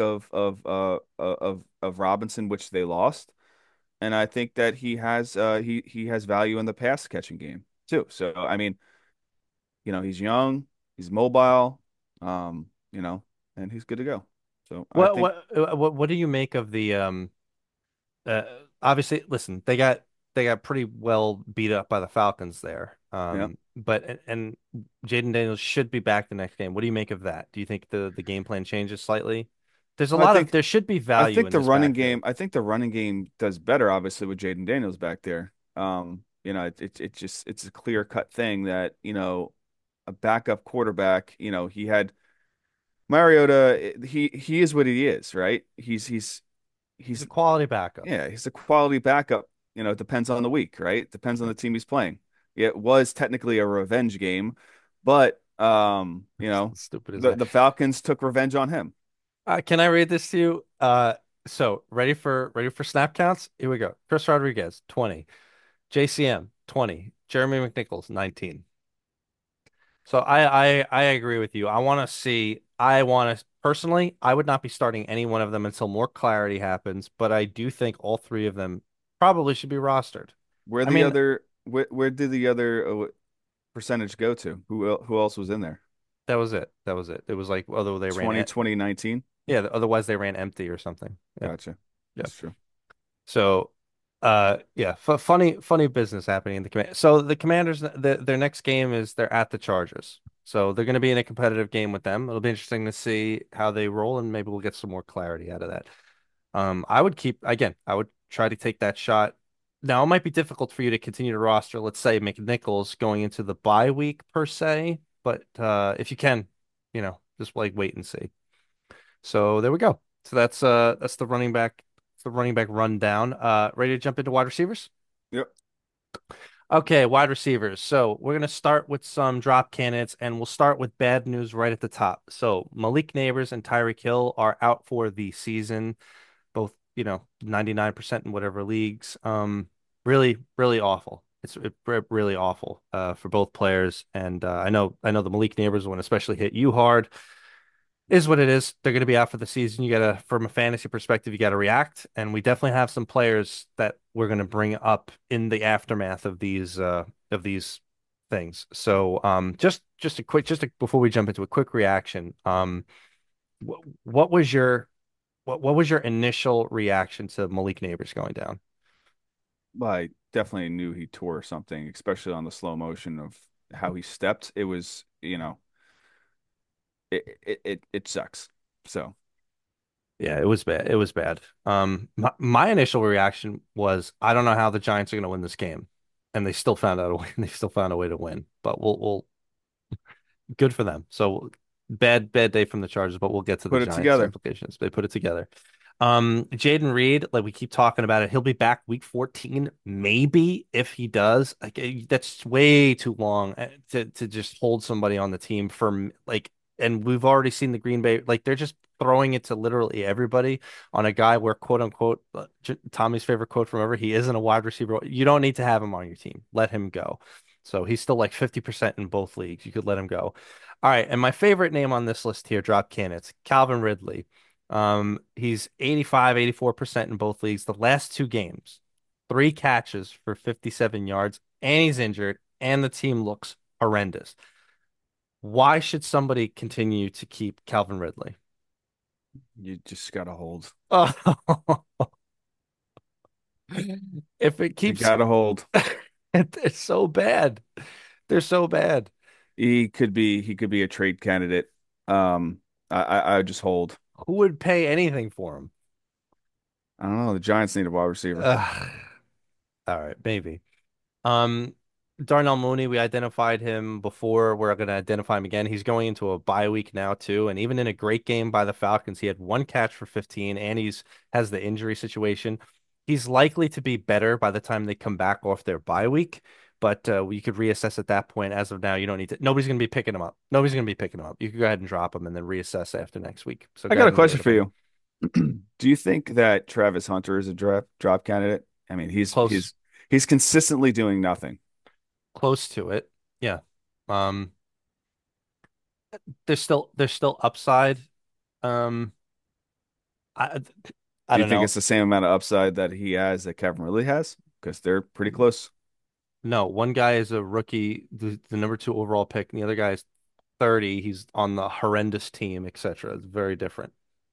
of Robinson, which they lost. And I think that he has value in the pass catching game too. So I mean, he's young, he's mobile, you know, and he's good to go. So I What think, what what do you make of the uh obviously listen, they got pretty well beat up by the Falcons there. yeah, But and Jaden Daniels should be back the next game. What do you make of that? Do you think the game plan changes slightly? There's a well, lot of there should be I value think in this backfield. I think the running game does better, obviously, with Jaden Daniels back there. It's a clear cut thing that a backup quarterback. He had Mariota. He is what he is, right? He's a He's quality backup. Yeah, he's a quality backup. It depends on the week, right? It depends on the team he's playing. It was technically a revenge game, but Stupid as the that. the Falcons took revenge on him. Can I read this to you? So ready for snap counts? Here we go. Chris Rodriguez, 20. JCM, 20. Jeremy McNichols, 19. So I agree with you. I want to personally, I would not be starting any one of them until more clarity happens, but I do think all three of them probably should be rostered. I mean, Where did the other percentage go to? Who else was in there? that was it. That was it. It was like, although they ran 2020, 19. yeah, otherwise they ran empty or something. Yeah. Gotcha. Yeah. That's true. So, yeah, f funny business happening in the command. So the Commanders, their next game is they're at the Chargers. So they're going to be in a competitive game with them. It'll be interesting to see how they roll, and maybe we'll get some more clarity out of that. I would keep again. I would try to take that shot. Now it might be difficult for you to continue to roster, let's say McNichols going into the bye week per se, but if you can, just like wait and see. So there we go. So that's the running back rundown. Ready to jump into wide receivers? Yep. Okay, wide receivers. So we're gonna start with some drop candidates, and we'll start with bad news right at the top. So Malik Neighbors and Tyreek Hill are out for the season, both 99% in whatever leagues. Really, really awful. Really awful for both players, and I know the Malik Neighbors one especially hit you hard. Is what it is. They're going to be out for the season. You got to, from a fantasy perspective, you got to react. And we definitely have some players that we're going to bring up in the aftermath of these things. So, before we jump into a quick reaction, what was what was your initial reaction to Malik Neighbors going down? Well, I definitely knew he tore something, especially on the slow motion of how he stepped. It was, it sucks. So Yeah, it was bad. It was bad. My initial reaction was, I don't know how the Giants are going to win this game, and they still found out a way. They still found a way to win. But we'll good for them. So bad day from the Chargers, but we'll get to the put it Giants together. implications. They put it together. Jaden Reed, like we keep talking about it, he'll be back week 14, maybe if he does. Like that's way too long to just hold somebody on the team for like. And we've already seen the Green Bay like they're just throwing it to literally everybody on a guy where quote unquote Tommy's favorite quote from ever, he isn't a wide receiver. You don't need to have him on your team. Let him go. So he's still like 50% in both leagues. You could let him go. All right, and my favorite name on this list here, drop candidates, Calvin Ridley. He's 85, 84% in both leagues. The last two games, three catches for 57 yards, and he's injured, and the team looks horrendous. Why should somebody continue to keep Calvin Ridley? You just gotta hold. Oh, if it You keeps, gotta hold. they're so bad. They're so bad. He could be a trade candidate. I would just hold. Who would pay anything for him? I don't know. The Giants need a wide receiver. Ugh. All right, maybe. Um, Darnell Mooney, we identified him before. We're going to identify him again. He's going into a bye week now too, and even in a great game by the Falcons, he had one catch for 15, and he's has the injury situation. He's likely to be better by the time they come back off their bye week, but we could reassess at that point. As of now, you don't need to. Nobody's going to be picking him up. Nobody's going to be picking him up. You could go ahead and drop him and then reassess after next week. So I go got ahead a and get question rid of for him. you. Do you think that Travis Hunter is a drop candidate? I mean, he's Close. he's He's consistently doing nothing. close to it. Yeah. Um, there's still upside. Um, I I Do you don't think know. it's the same amount of upside that he has that Kevin Ridley has? Because they're pretty close. No, one guy is a rookie, the number two overall pick, and the other guy is 30. He's on the horrendous team, etc. It's very different.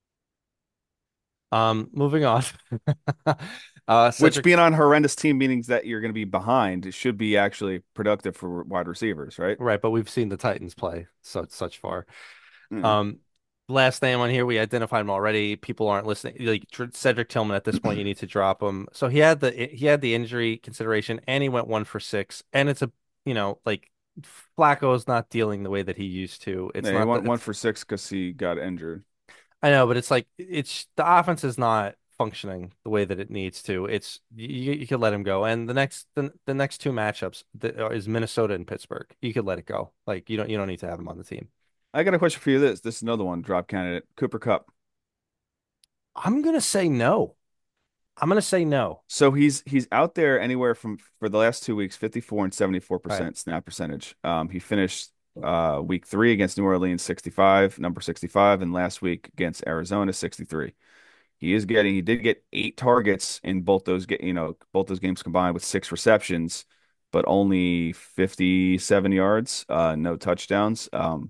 Moving on. Which Cedric, being on a horrendous team means that you're going to be behind. It should be actually productive for wide receivers, right? right, but we've seen the Titans play such far. Mm. Um, last name on here, we identified him already. People aren't listening. Like Cedric Tillman, at this point, you need to drop him. So he had the injury consideration, and he went 1 for 6. And it's like Flacco's not dealing the way that he used to. It's Yeah, he not went the one it's for six because he got injured. I know, but it's like it's the offense is not functioning the way that it needs to. It's you could let him go. And the next two matchups is Minnesota and Pittsburgh. You could let it go. Like you don't need to have him on the team. I got a question for you. This is another one. Drop candidate Cooper Cup. I'm gonna say no. I'm gonna say no. So he's out there anywhere from for the last 2 weeks, 54 and Right. 74% snap percentage. He finished week 3 against New Orleans 65, number 65, and last week against Arizona 63. He did get 8 targets in both those games combined with 6 receptions, but only 57 yards, no touchdowns.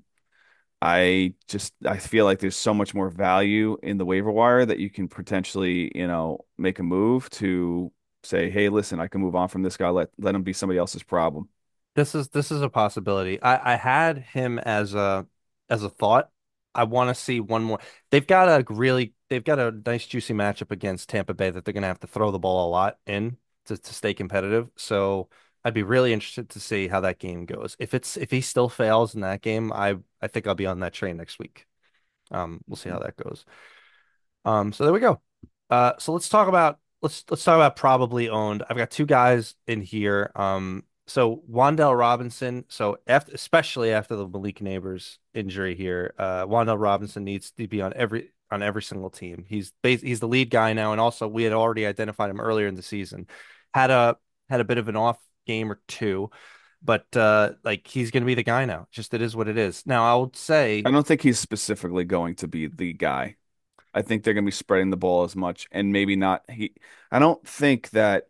I feel like there's so much more value in the waiver wire that you can potentially, make a move to say, hey, listen, I can move on from this guy. Let him be somebody else's problem. This is a possibility. I had him as a thought. I want to see one more. They've got a nice juicy matchup against Tampa Bay that they're gonna have to throw the ball a lot in to stay competitive. So I'd be really interested to see how that game goes. If he still fails in that game, I think I'll be on that train next week. We'll see how that goes. So there we go. So let's talk about probably owned. I've got two guys in here. So Wan'Dale Robinson. So especially after the Malik Neighbors injury here, Wan'Dale Robinson needs to be on every single team. He's the lead guy now, and also we had already identified him earlier in the season. Had a had a bit of an off game or two, but like he's going to be the guy now. Just it is what it is. Now I would say. I don't think he's specifically going to be the guy. I think they're going to be spreading the ball as much and maybe not I don't think that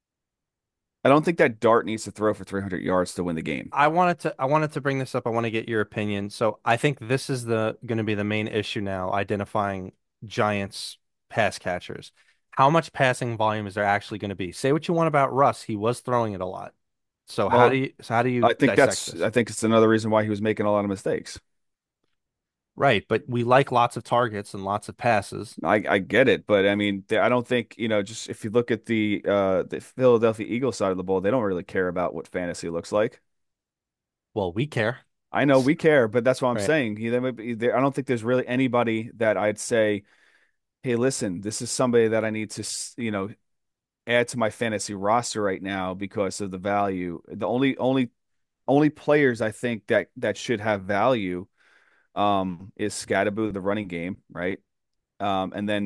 Dart needs to throw for 300 yards to win the game. I wanted to bring this up. I want to get your opinion. So I think this is the going to be the main issue now, identifying Giants pass catchers. How much passing volume is there actually going to be? Say what you want about Russ, he was throwing it a lot. So how do Well, you so how do you dissect this? I think it's another reason why he was making a lot of mistakes. Right, but we like lots of targets and lots of passes. I get it, but I mean, I don't think, just if you look at the Philadelphia Eagles side of the ball, they don't really care about what fantasy looks like. Well, we care. I know we care, but that's what I'm Right. saying. I don't think there's really anybody that I'd say, "Hey, listen, this is somebody that I need to, add to my fantasy roster right now because of the value." The only players I think that should have value is Scatterboo, the running game, right? And then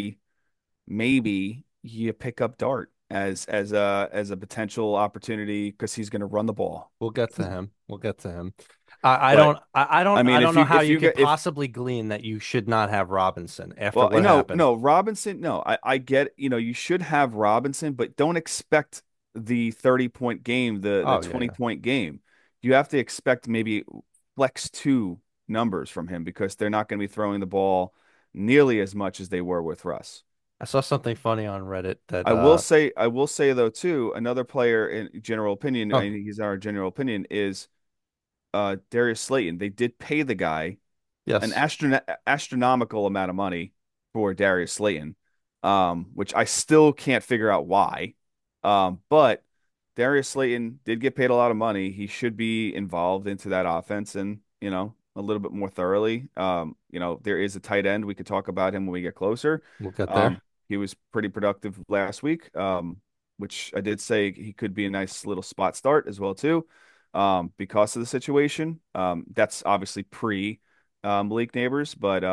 maybe you pick up Dart as a potential opportunity because he's going to run the ball. We'll get to him. We'll get to him. I But don't I, I I don't I mean, don't know how if you you could get if possibly glean that you should not have Robinson after well, what no, happened. no, Robinson, no, I get, you should have Robinson, but don't expect the 30-point game, the Oh yeah, 20 yeah. point game. You have to expect maybe flex two numbers from him because they're not going to be throwing the ball nearly as much as they were with Russ. I saw something funny on Reddit that I will say though too, another player in general opinion, oh he's our general opinion is Darius Slayton. They did pay the guy an yes, astronomical amount of money for Darius Slayton, which I still can't figure out why. But Darius Slayton did get paid a lot of money. He should be involved into that offense and, a little bit more thoroughly. There is a tight end. We could talk about him when we get closer. we'll get there. Um, he was pretty productive last week, which I did say he could be a nice little spot start as well too, because of the situation. That's obviously pre Malik Neighbors, but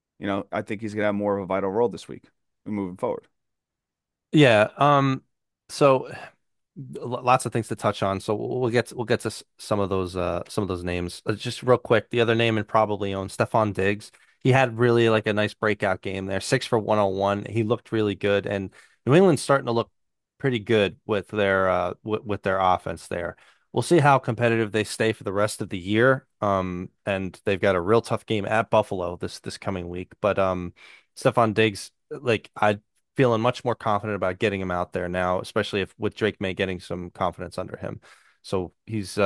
I think he's gonna have more of a vital role this week moving forward. Yeah. So lots of things to touch on. So we'll get to some of those names. Just real quick, the other name and probably own Stephon Diggs. He had really like a nice breakout game there, 6 for 101. He looked really good, and New England's starting to look pretty good with their offense there. We'll see how competitive they stay for the rest of the year. And they've got a real tough game at Buffalo this coming week. But Stephon Diggs, like I feeling much more confident about getting him out there now, especially if with Drake May getting some confidence under him. So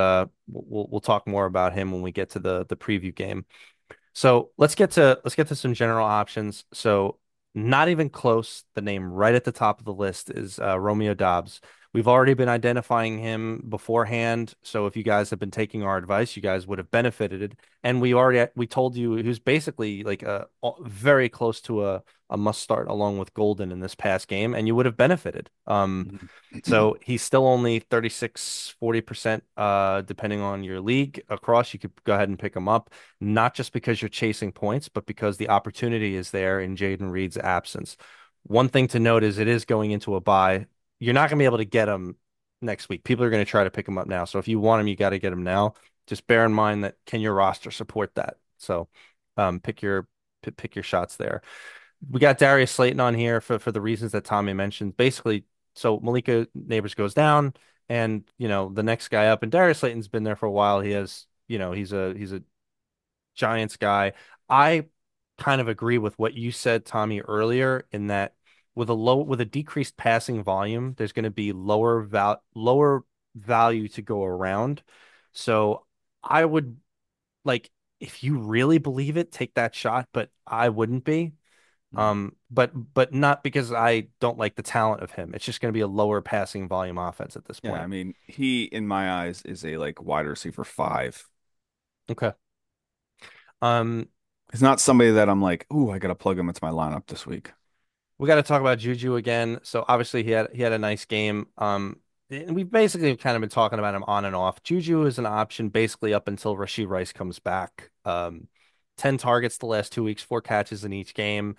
we'll talk more about him when we get to the preview game. So let's get to some general options. So not even close. The name right at the top of the list is Romeo Dobbs. We've already been identifying him beforehand. So if you guys have been taking our advice, you guys would have benefited. And we told you he was basically like very close to a must start along with Golden in this past game, and you would have benefited. Mhm. So he's still only 36, 40%, depending on your league across. You could go ahead and pick him up, not just because you're chasing points, but because the opportunity is there in Jaden Reed's absence. One thing to note is it is going into a bye. You're not going to be able to get him next week. People are going to try to pick him up now. So if you want him, you got to get him now. Just bear in mind that can your roster support that? So pick your shots there. We got Darius Slayton on here for the reasons that Tommy mentioned. Basically, so Malika Neighbors goes down, and the next guy up, and Darius Slayton's been there for a while. He has, he's a Giants guy. I kind of agree with what you said, Tommy, earlier, in that with a decreased passing volume, there's going to be lower value to go around. So I would like if you really believe it, take that shot, but I wouldn't be. Mhm. But not because I don't like the talent of him. It's just going to be a lower passing volume offense at this Yeah, I point. mean, he in my eyes is a like wide receiver five. Okay. Um, He's not somebody that I'm like, ooh, I gotta plug him into my lineup this week. we got to talk about Juju again. So obviously he had a nice game. And we've basically kind of been talking about him on and off. Juju is an option basically up until Rashee Rice comes back. 10 targets the last 2 weeks, 4 catches in each game.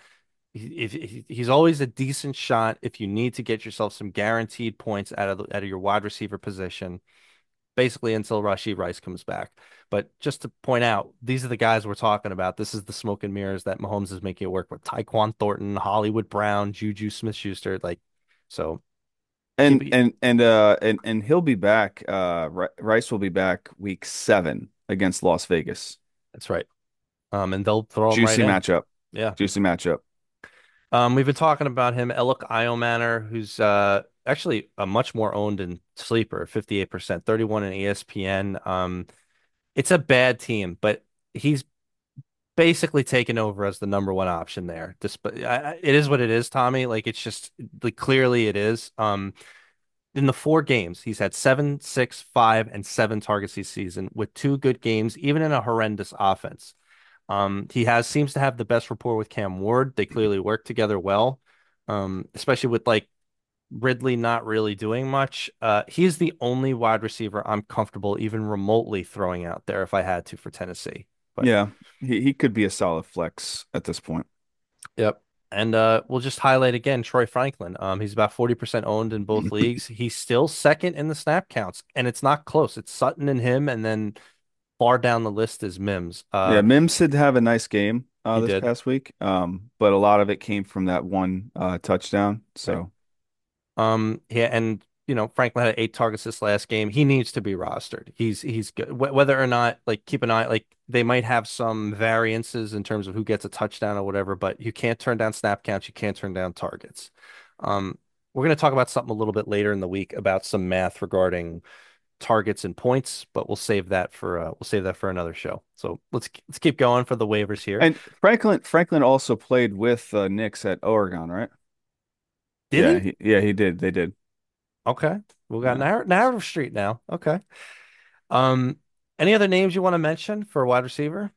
He's always a decent shot if you need to get yourself some guaranteed points out of your wide receiver position, basically until Rashee Rice comes back. But just to point out, these are the guys we're talking about. This is the smoke and mirrors that Mahomes is making it work with. Tyquan Thornton, Hollywood Brown, Juju Smith-Schuster, like so. Keep And it. and he'll be back. Rice will be back week 7 against Las Vegas. That's right. And they'll throw him right Juicy in. matchup. Yeah. Juicy matchup. We've been talking about him, Elok Iomanner, who's actually a much more owned in sleeper, 58%, 31 in ESPN. It's a bad team, but he's basically taken over as the number one option there. Despite it is what it is, Tommy. Like it's just like clearly it is. In the 4 games, he's had 7, 6, 5, and 7 targets this season with 2 good games, even in a horrendous offense. He has seems to have the best rapport with Cam Ward. They clearly work together well, especially with like Ridley not really doing much. He's the only wide receiver I'm comfortable even remotely throwing out there if I had to for Tennessee. But Yeah, he could be a solid flex at this point. yep. And we'll just highlight again Troy Franklin. He's about 40% owned in both leagues. He's still second in the snap counts, and it's not close. It's Sutton and him, and then far down the list is Mims. Yeah, Mims did have a nice game He this did, past week. But a lot of it came from that one touchdown. right? So Yeah, and Franklin had 8 targets this last game. He needs to be rostered. He's good. Whether or not, like, keep an eye, like they might have some variances in terms of who gets a touchdown or whatever, but you can't turn down snap counts. You can't turn down targets. We're going to talk about something a little bit later in the week about some math regarding targets and points, but we'll save that for another show. So let's keep going for the waivers here. and Franklin also played with Knicks at Oregon, right? Did he? Yeah, he did. They did. Okay, we got Yeah. narrow street now. Okay. Um, any other names you want to mention for wide receiver?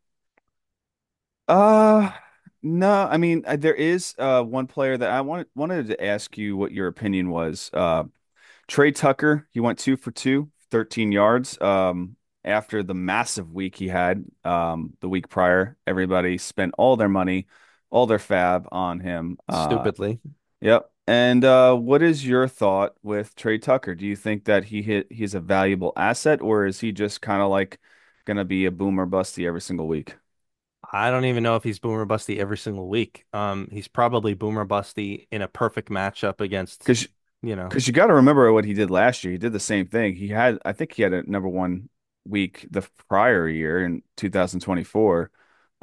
Uh, no, I mean there is one player that I wanted to ask you what your opinion was. Trey Tucker, he went 2 for 2, 13 yards. After the massive week he had the week prior, everybody spent all their money, all their fab on him. Stupidly. Yep. And what is your thought with Trey Tucker? Do you think that he's a valuable asset, or is he just kind of like gonna be a boomer busty every single week? I don't even know if he's boomer busty every single week. He's probably boomer busty in a perfect matchup against, Because you know, because you got to remember what he did last year. He did the same thing. I think he had a number one week the prior year in 2024.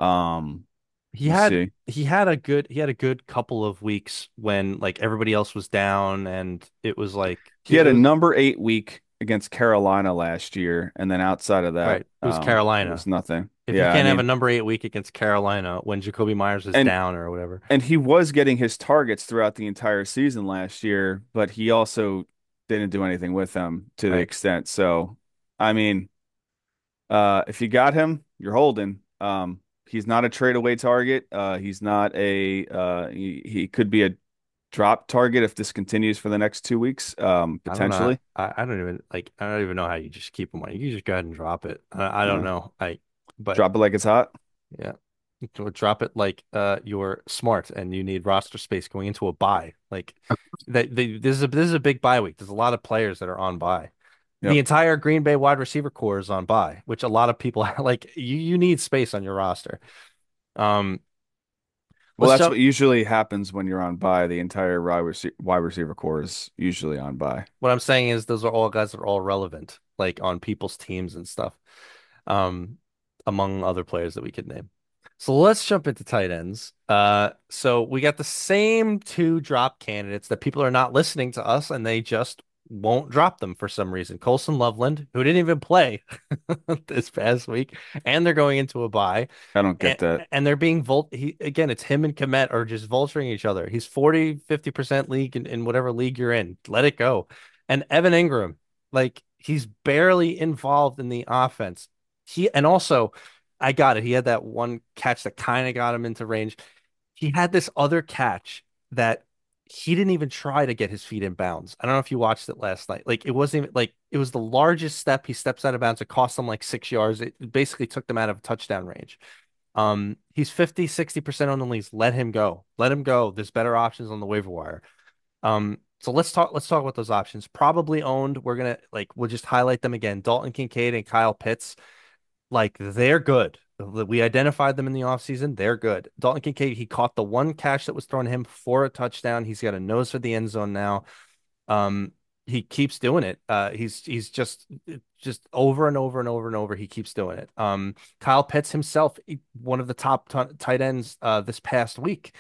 he Let me had see. he had a good couple of weeks when like everybody else was down and it was like He had a number 8 week against Carolina last year, and then outside of that, right. It was it was Carolina. nothing. If you Yeah, I can't have a mean, number 8 week against Carolina when Jacoby Myers is and down or whatever. and he was getting his targets throughout the entire season last year, but he also didn't do anything with them to the Right. extent. So, I mean, if you got him, you're holding. He's not a trade away target. He's not a he could be a drop target if this continues for the next 2 weeks, I don't know. potentially. I don't even like. I don't even know how you just keep him on. You can just go ahead and drop it. I don't Uh, know. But Drop it like it's hot. yeah, or drop it like you're smart and you need roster space going into a bye. Like this is a big bye week. There's a lot of players that are on bye. The Yep. entire Green Bay wide receiver core is on bye, which a lot of people like. You need space on your roster. Um, Well, let's that's jump. what usually happens when you're on bye. The entire wide receiver core is usually on bye. What I'm saying is those are all guys that are all relevant, like on people's teams and stuff. Um, among other players that we could name. So let's jump into tight ends. So we got the same two drop candidates that people are not listening to us and they just won't drop them for some reason. Colson Loveland, who didn't even play this past week, and they're going into a bye, I don't and, get that. and they're being again, it's him and Komet are just vulturing each other. He's 40-50% league in whatever league you're in. Let it go. And Evan Ingram, like he's barely involved in the offense. And also, I got it. He had that one catch that kind of got him into range. He had this other catch that he didn't even try to get his feet in bounds. I don't know if you watched it last night. Like it wasn't even like it was the largest step. He steps out of bounds. It cost him like 6 yards. It basically took them out of touchdown range. He's 50-60% on the leagues. Let him go. Let him go. There's better options on the waiver wire. So let's talk about those options. Probably owned. We'll just highlight them again. Dalton Kincaid and Kyle Pitts. Like they're good. We identified them in the offseason. They're good. Dalton Kincaid, he caught the one catch that was thrown to him for a touchdown. He's got a nose for the end zone now. Um, he keeps doing it. He's just over and over and over and over. He keeps doing it. Kyle Pitts himself, one of the top tight ends this past week,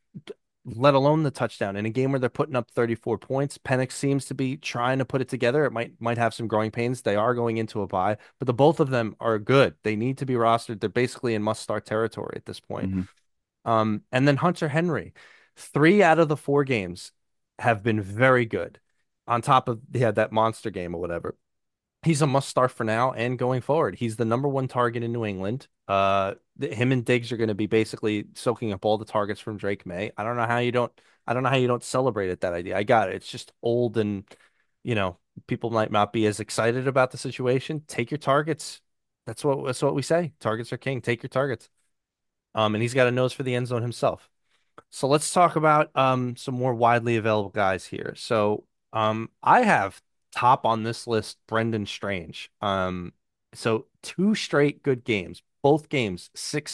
let alone the touchdown in a game where they're putting up 34 points. Penix seems to be trying to put it together. It might have some growing pains. They are going into a bye, but the both of them are good. They need to be rostered. They're basically in must-start territory at this point. Hmm. And then Hunter Henry, 3 out of the 4 games have been very good. On top of he had that monster game or whatever, he's a must start for now and going forward. He's the number one target in New England. Him and Diggs are going to be basically soaking up all the targets from Drake May. I don't know how you don't celebrate it, that idea. I got it. It's just old and, you know, people might not be as excited about the situation. Take your targets. That's what we say. Targets are king. Take your targets. And he's got a nose for the end zone himself. So let's talk about some more widely available guys here. So I have top on this list Brendan Strange. So 2 straight good games. Both games,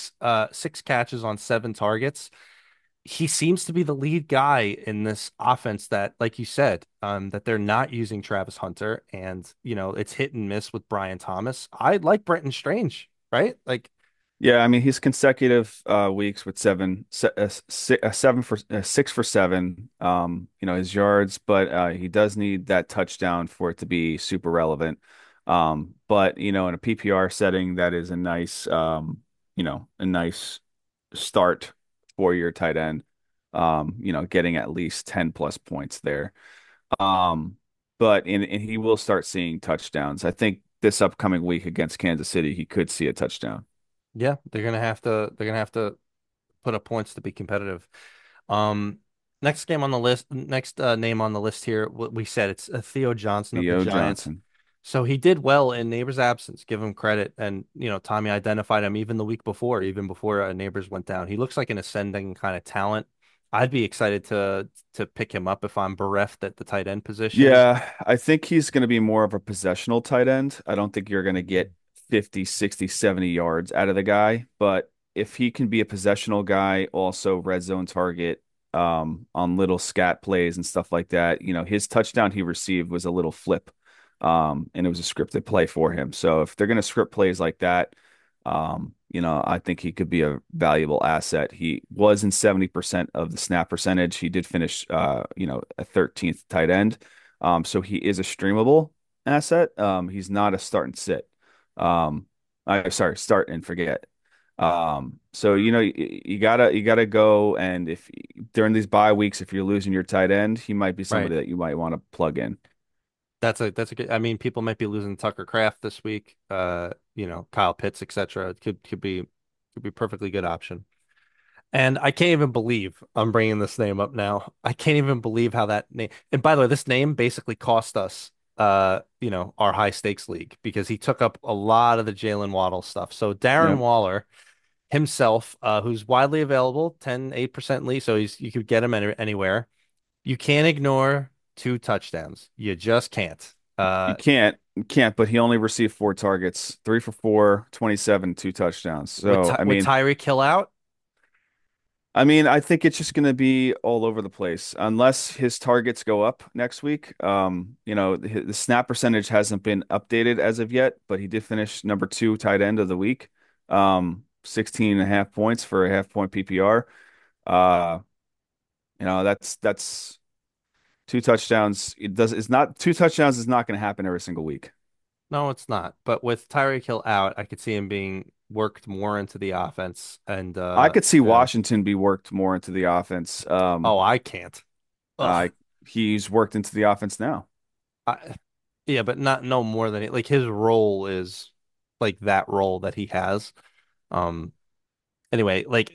six catches on 7 targets. He seems to be the lead guy in this offense that, like you said, that they're not using Travis Hunter and it's hit and miss with Brian Thomas. I like Brendan Strange, right? Like Yeah, I mean he's consecutive weeks with 6 for 7. His yards, but he does need that touchdown for it to be super relevant. But in a PPR setting, that is a nice start for your tight end. Getting at least 10 plus points there. Um, but he will start seeing touchdowns. I think this upcoming week against Kansas City, he could see a touchdown. yeah, they're gonna have to put up points to be competitive. Um, next game on the list, next name on the list here, what we said it's Theo Johnson of the Theo Giants. Johnson. So he did well in Neighbors' absence. Give him credit, and Tommy identified him even the week before, even before Neighbors went down. He looks like an ascending kind of talent. I'd be excited to pick him up if I'm bereft at the tight end position. Yeah, I think he's going to be more of a possessional tight end. I don't think you're going to get 50, 60, 70 yards out of the guy, but if he can be a possessional guy, also red zone target on little scat plays and stuff like that, his touchdown he received was a little flip. And it was a scripted play for him. So if they're going to script plays like that, I think he could be a valuable asset. He was in 70% of the snap percentage. He did finish, a 13th tight end. So he is a streamable asset. He's not a start and sit. Sorry, start and forget. So you gotta go, and if during these bye weeks, if you're losing your tight end, he might be Right. somebody that you might want to plug in. That's a good. I mean, people might be losing Tucker Kraft this week. Kyle Pitts, etc. It could be a perfectly good option. And I can't even believe I'm bringing this name up now. I can't even believe how that name. And by the way, this name basically cost us, our high stakes league because he took up a lot of the Jalen Waddle stuff. So Darren Yeah, Waller himself, who's widely available, 8% league, so you could get him anywhere. You can't ignore two touchdowns. You just can't. you can't, but he only received four targets, three for four, 27, two touchdowns. With So, I with mean, Tyreek Hill out, I mean, I think it's just going to be all over the place unless his targets go up next week. The snap percentage hasn't been updated as of yet, but he did finish number two tight end of the week. 16 and a half points for a half point PPR. Uh, that's two touchdowns. It's not two touchdowns is not going to happen every single week. no, it's not. But with Tyreek Hill out, I could see him being worked more into the offense. And I could see Washington be worked more into the offense. oh, I can't. Uh, Ugh. he's worked into the offense now. I, yeah, but not no more than like his role is like that role that he has. Um. Anyway, like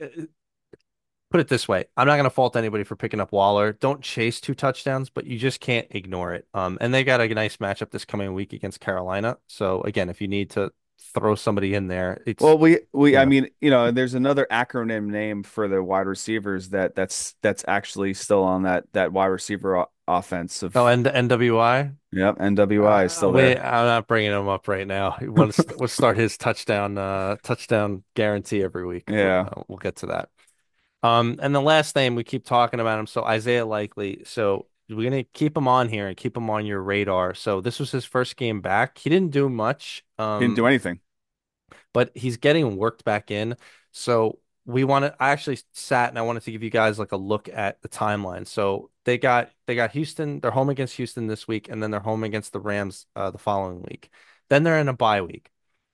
put it this way, I'm not gonna fault anybody for picking up Waller. Don't chase two touchdowns, but you just can't ignore it. And they got a nice matchup this coming week against Carolina. So again, if you need to throw somebody in there, it's Well, I yeah. mean, there's another acronym name for the wide receivers that's actually still on that wide receiver Oh, offensive. and NWI. Yep, NWI is still Wait, there. I'm not bringing him up right now. We'll start his touchdown guarantee every week, but Yeah. we'll get to that. And the last name we keep talking about him, so Isaiah Likely. So we're gonna keep him on here and keep him on your radar. So this was his first game back. He didn't do much, He didn't do anything. but he's getting worked back in. So I actually sat and I wanted to give you guys like a look at the timeline. So they got Houston, they're home against Houston this week, and then they're home against the Rams the following week. Then they're in a bye week.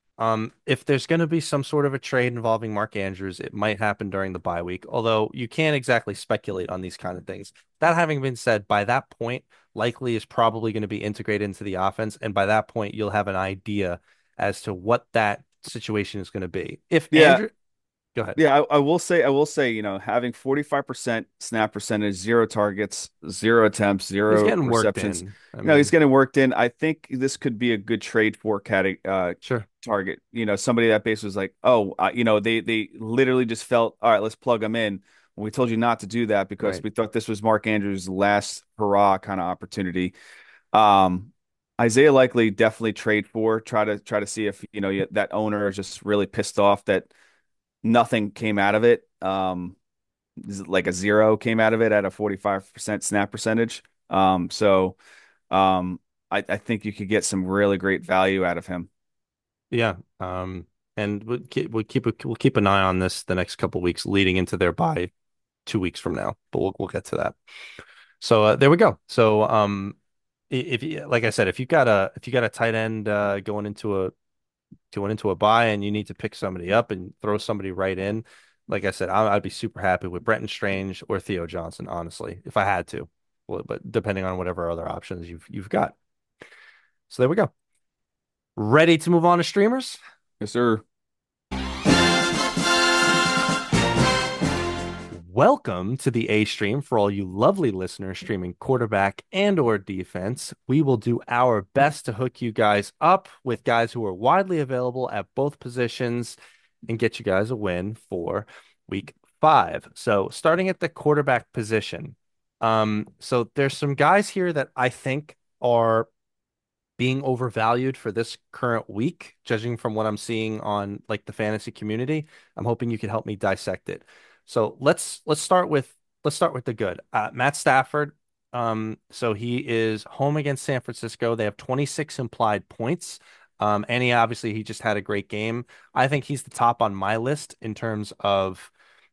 If there's going to be some sort of a trade involving Mark Andrews, it might happen during the bye week, although you can't exactly speculate on these kind of things. That having been said, by that point, Likely is probably going to be integrated into the offense, and by that point, you'll have an idea as to what that situation is going to be. If Yeah, Andrew, go ahead. yeah, I will say, having 45% snap percentage, zero targets, zero attempts, He's zero getting worked receptions. in. I He's mean, getting worked in. I think this could be a good trade for sure, target. Somebody that base was like, oh, they literally just felt, all right, let's plug him in. We told you not to do that because right. we thought this was Mark Andrews' last hurrah kind of opportunity. Um, Isaiah Likely definitely trade for. Try to see if that owner is just really pissed off that nothing came out of it. Like a zero came out of it at a 45% snap percentage. So I think you could get some really great value out of him. Yeah. And we'll keep an eye on this the next couple weeks leading into their bye 2 weeks from now, but we'll get to that. So there we go. So if you like I said, if you got a tight end going into a bye and you need to pick somebody up and throw somebody right in, like I said, I'd be super happy with Brenton Strange or Theo Johnson, honestly, if I had to. Well, but depending on whatever other options you've got. So there we go. Ready to move on to streamers? Yes, sir. Welcome to the A stream for all you lovely listeners streaming quarterback and or defense. We will do our best to hook you guys up with guys who are widely available at both positions and get you guys a win for week 5. So starting at the quarterback position. So there's some guys here that I think are being overvalued for this current week, judging from what I'm seeing on like the fantasy community. I'm hoping you can help me dissect it. So let's start with the good. Matt Stafford. So he is home against San Francisco. They have 26 implied points. And he just had a great game. I think he's the top on my list in terms of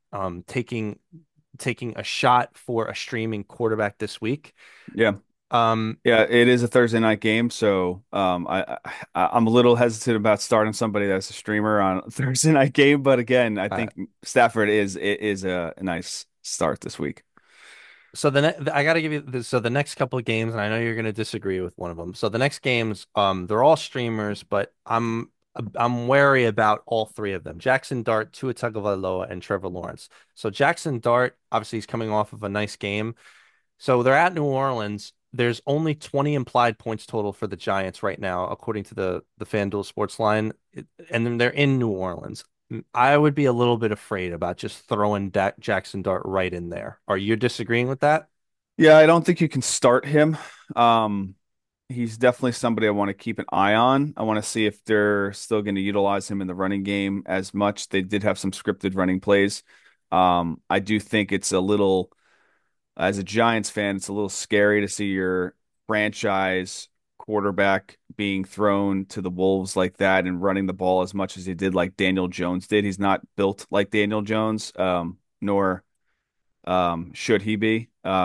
taking a shot for a streaming quarterback this week. Yeah. Um, Yeah, it is a Thursday night game, so I'm a little hesitant about starting somebody that's a streamer on a Thursday night game. But again, I uh, think Stafford is a nice start this week. So I got to give you this. So the next couple of games, and I know you're going to disagree with one of them. So the next games, they're all streamers, but I'm wary about all three of them: Jackson Dart, Tua Tagovailoa, and Trevor Lawrence. So Jackson Dart, obviously, he's coming off of a nice game. So they're at New Orleans. There's only 20 implied points total for the Giants right now, according to the FanDuel sports line. And then they're in New Orleans. I would be a little bit afraid about just throwing Jackson Dart right in there. Are you disagreeing with that? Yeah, I don't think you can start him. Um, he's definitely somebody I want to keep an eye on. I want to see if they're still going to utilize him in the running game as much. They did have some scripted running plays. I do think it's a little, as a Giants fan, it's a little scary to see your franchise quarterback being thrown to the wolves like that and running the ball as much as he did, like Daniel Jones did. He's not built like Daniel Jones, nor should he be.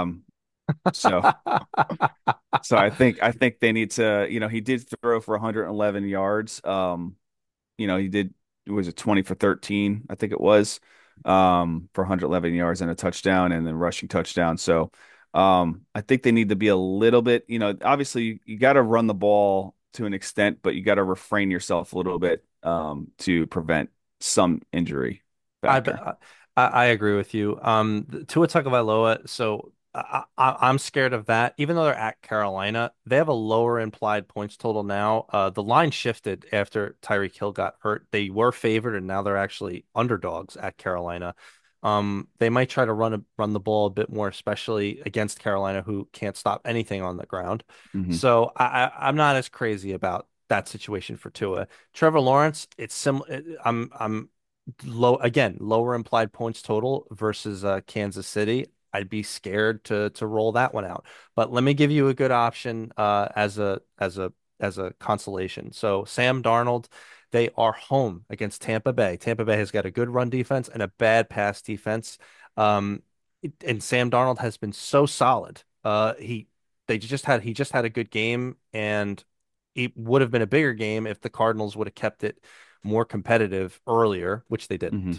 So. So I think they need to, he did throw for 111 yards. He did it was a 20 for 13, I think it was, for 111 yards and a touchdown and then rushing touchdown. So I think they need to be a little bit, obviously you got to run the ball to an extent, but you got to refrain yourself a little bit to prevent some injury I factor. I agree with you. Tua Tagovailoa. So I'm scared of that. Even though they're at Carolina, they have a lower implied points total now. The line shifted after Tyreek Hill got hurt. They were favored, and now they're actually underdogs at Carolina. They might try to run the ball a bit more, especially against Carolina, who can't stop anything on the ground. Hmm. So I'm not as crazy about that situation for Tua. Trevor Lawrence, it's similar. I'm lower implied points total versus Kansas City. I'd be scared to roll that one out. But let me give you a good option as a consolation. So Sam Darnold, they are home against Tampa Bay. Tampa Bay has got a good run defense and a bad pass defense. Um, and Sam Darnold has been so solid. He just had a good game, and it would have been a bigger game if the Cardinals would have kept it more competitive earlier, which they Hmm. didn't.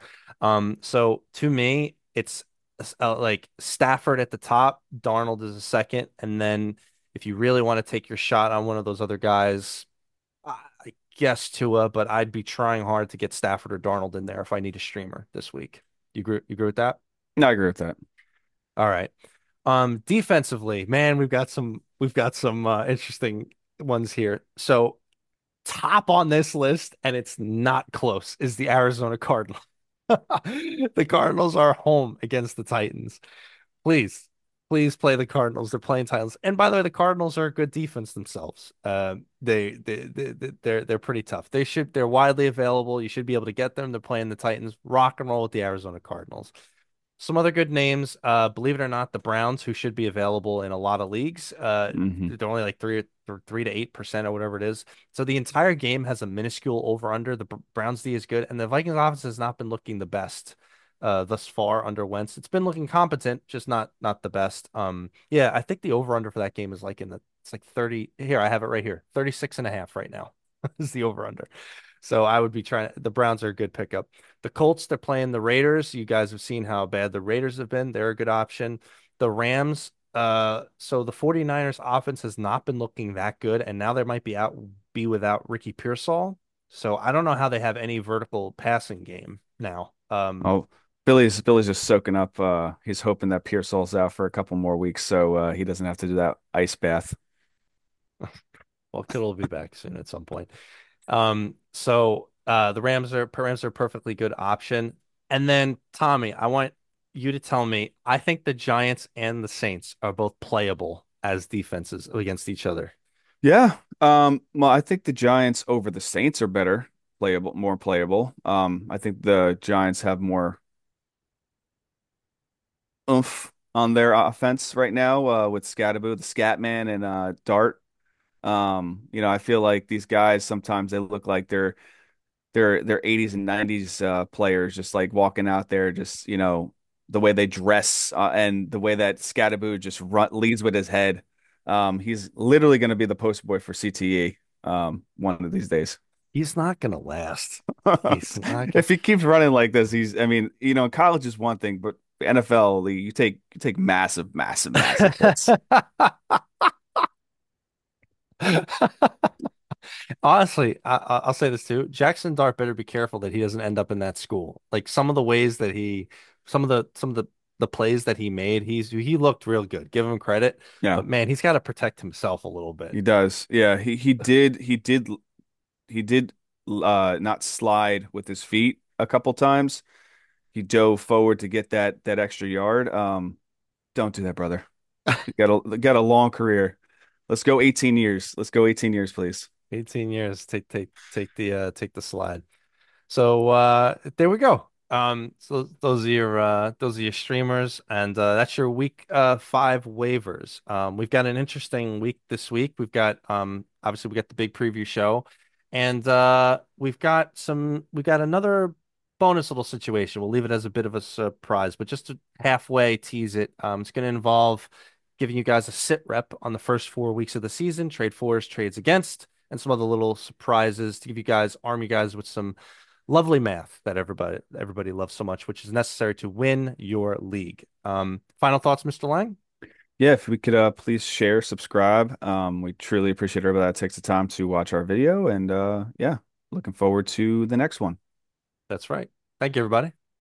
So to me, it's like Stafford at the top, Darnold is a second, and then if you really want to take your shot on one of those other guys, I guess Tua, but I'd be trying hard to get Stafford or Darnold in there if I need a streamer this week. You agree with that? No, I agree with that. All right. Defensively, man, we've got some interesting ones here. So top on this list, and it's not close, is the Arizona Cardinals. The Cardinals are home against the Titans. Please, please play the Cardinals. They're playing Titans. And by the way, the Cardinals are a good defense themselves. They're pretty tough. They're widely available. You should be able to get them. They're playing the Titans. Rock and roll with the Arizona Cardinals. Some other good names, believe it or not, the Browns, who should be available in a lot of leagues. Hmm. They're only like 3 to 8% or whatever it is. So the entire game has a minuscule over under. The Browns D is good, and the Vikings offense has not been looking the best thus far under Wentz. It's been looking competent, just not the best. Yeah, I think the over under for that game is like it's like 30. Here, I have it right here. 36.5 right now is the over under. So I would be trying. The Browns are a good pickup. The Colts, they're playing the Raiders. You guys have seen how bad the Raiders have been. They're a good option. The Rams, so the 49ers offense has not been looking that good, and now they might be without Ricky Pearsall. So I don't know how they have any vertical passing game now. Oh, Billy's just soaking up. He's hoping that Pearsall's out for a couple more weeks, so he doesn't have to do that ice bath. Well, Kittle will be back soon at some point. So the Rams are a perfectly good option. And then Tommy, I want you to tell me, I think the Giants and the Saints are both playable as defenses against each other. Yeah. Well, I think the Giants over the Saints are better playable, more playable. I think the Giants have more oomph on their offense right now with Scatterboo, the Scat Man, and Dart. I feel like these guys sometimes they look like they're 80s and 90s players, just like walking out there, just the way they dress and the way that Scatterboo just leads with his head. He's literally going to be the poster boy for CTE one of these days. He's not gonna last. He's not gonna. If he keeps running like this, I mean, college is one thing, but NFL, you take massive, massive, massive hits. Honestly, I'll say this too. Jackson Dart better be careful that he doesn't end up in that school. Like some of the ways that some of the plays that he made, he looked real good. Give him credit, Yeah, but man, he's got to protect himself a little bit. he does. Yeah, he did not slide with his feet a couple times. He dove forward to get that extra yard. Don't do that, brother. You got a long career. Let's go 18 years. Let's go 18 years, please. 18 years. Take the slide. So there we go. So those are your streamers, and that's your week 5 waivers. We've got an interesting week this week. We've got obviously we got the big preview show, and we've got another bonus little situation. We'll leave it as a bit of a surprise, but just to halfway tease it, it's going to involve giving you guys a sit rep on the first 4 weeks of the season, trade fors, trades against, and some other little surprises to give you guys, arm you guys with some lovely math that everybody loves so much, which is necessary to win your league. Final thoughts, Mr. Lang? Yeah, if we could please share, subscribe. We truly appreciate everybody that takes the time to watch our video. And yeah, looking forward to the next one. That's right. Thank you, everybody.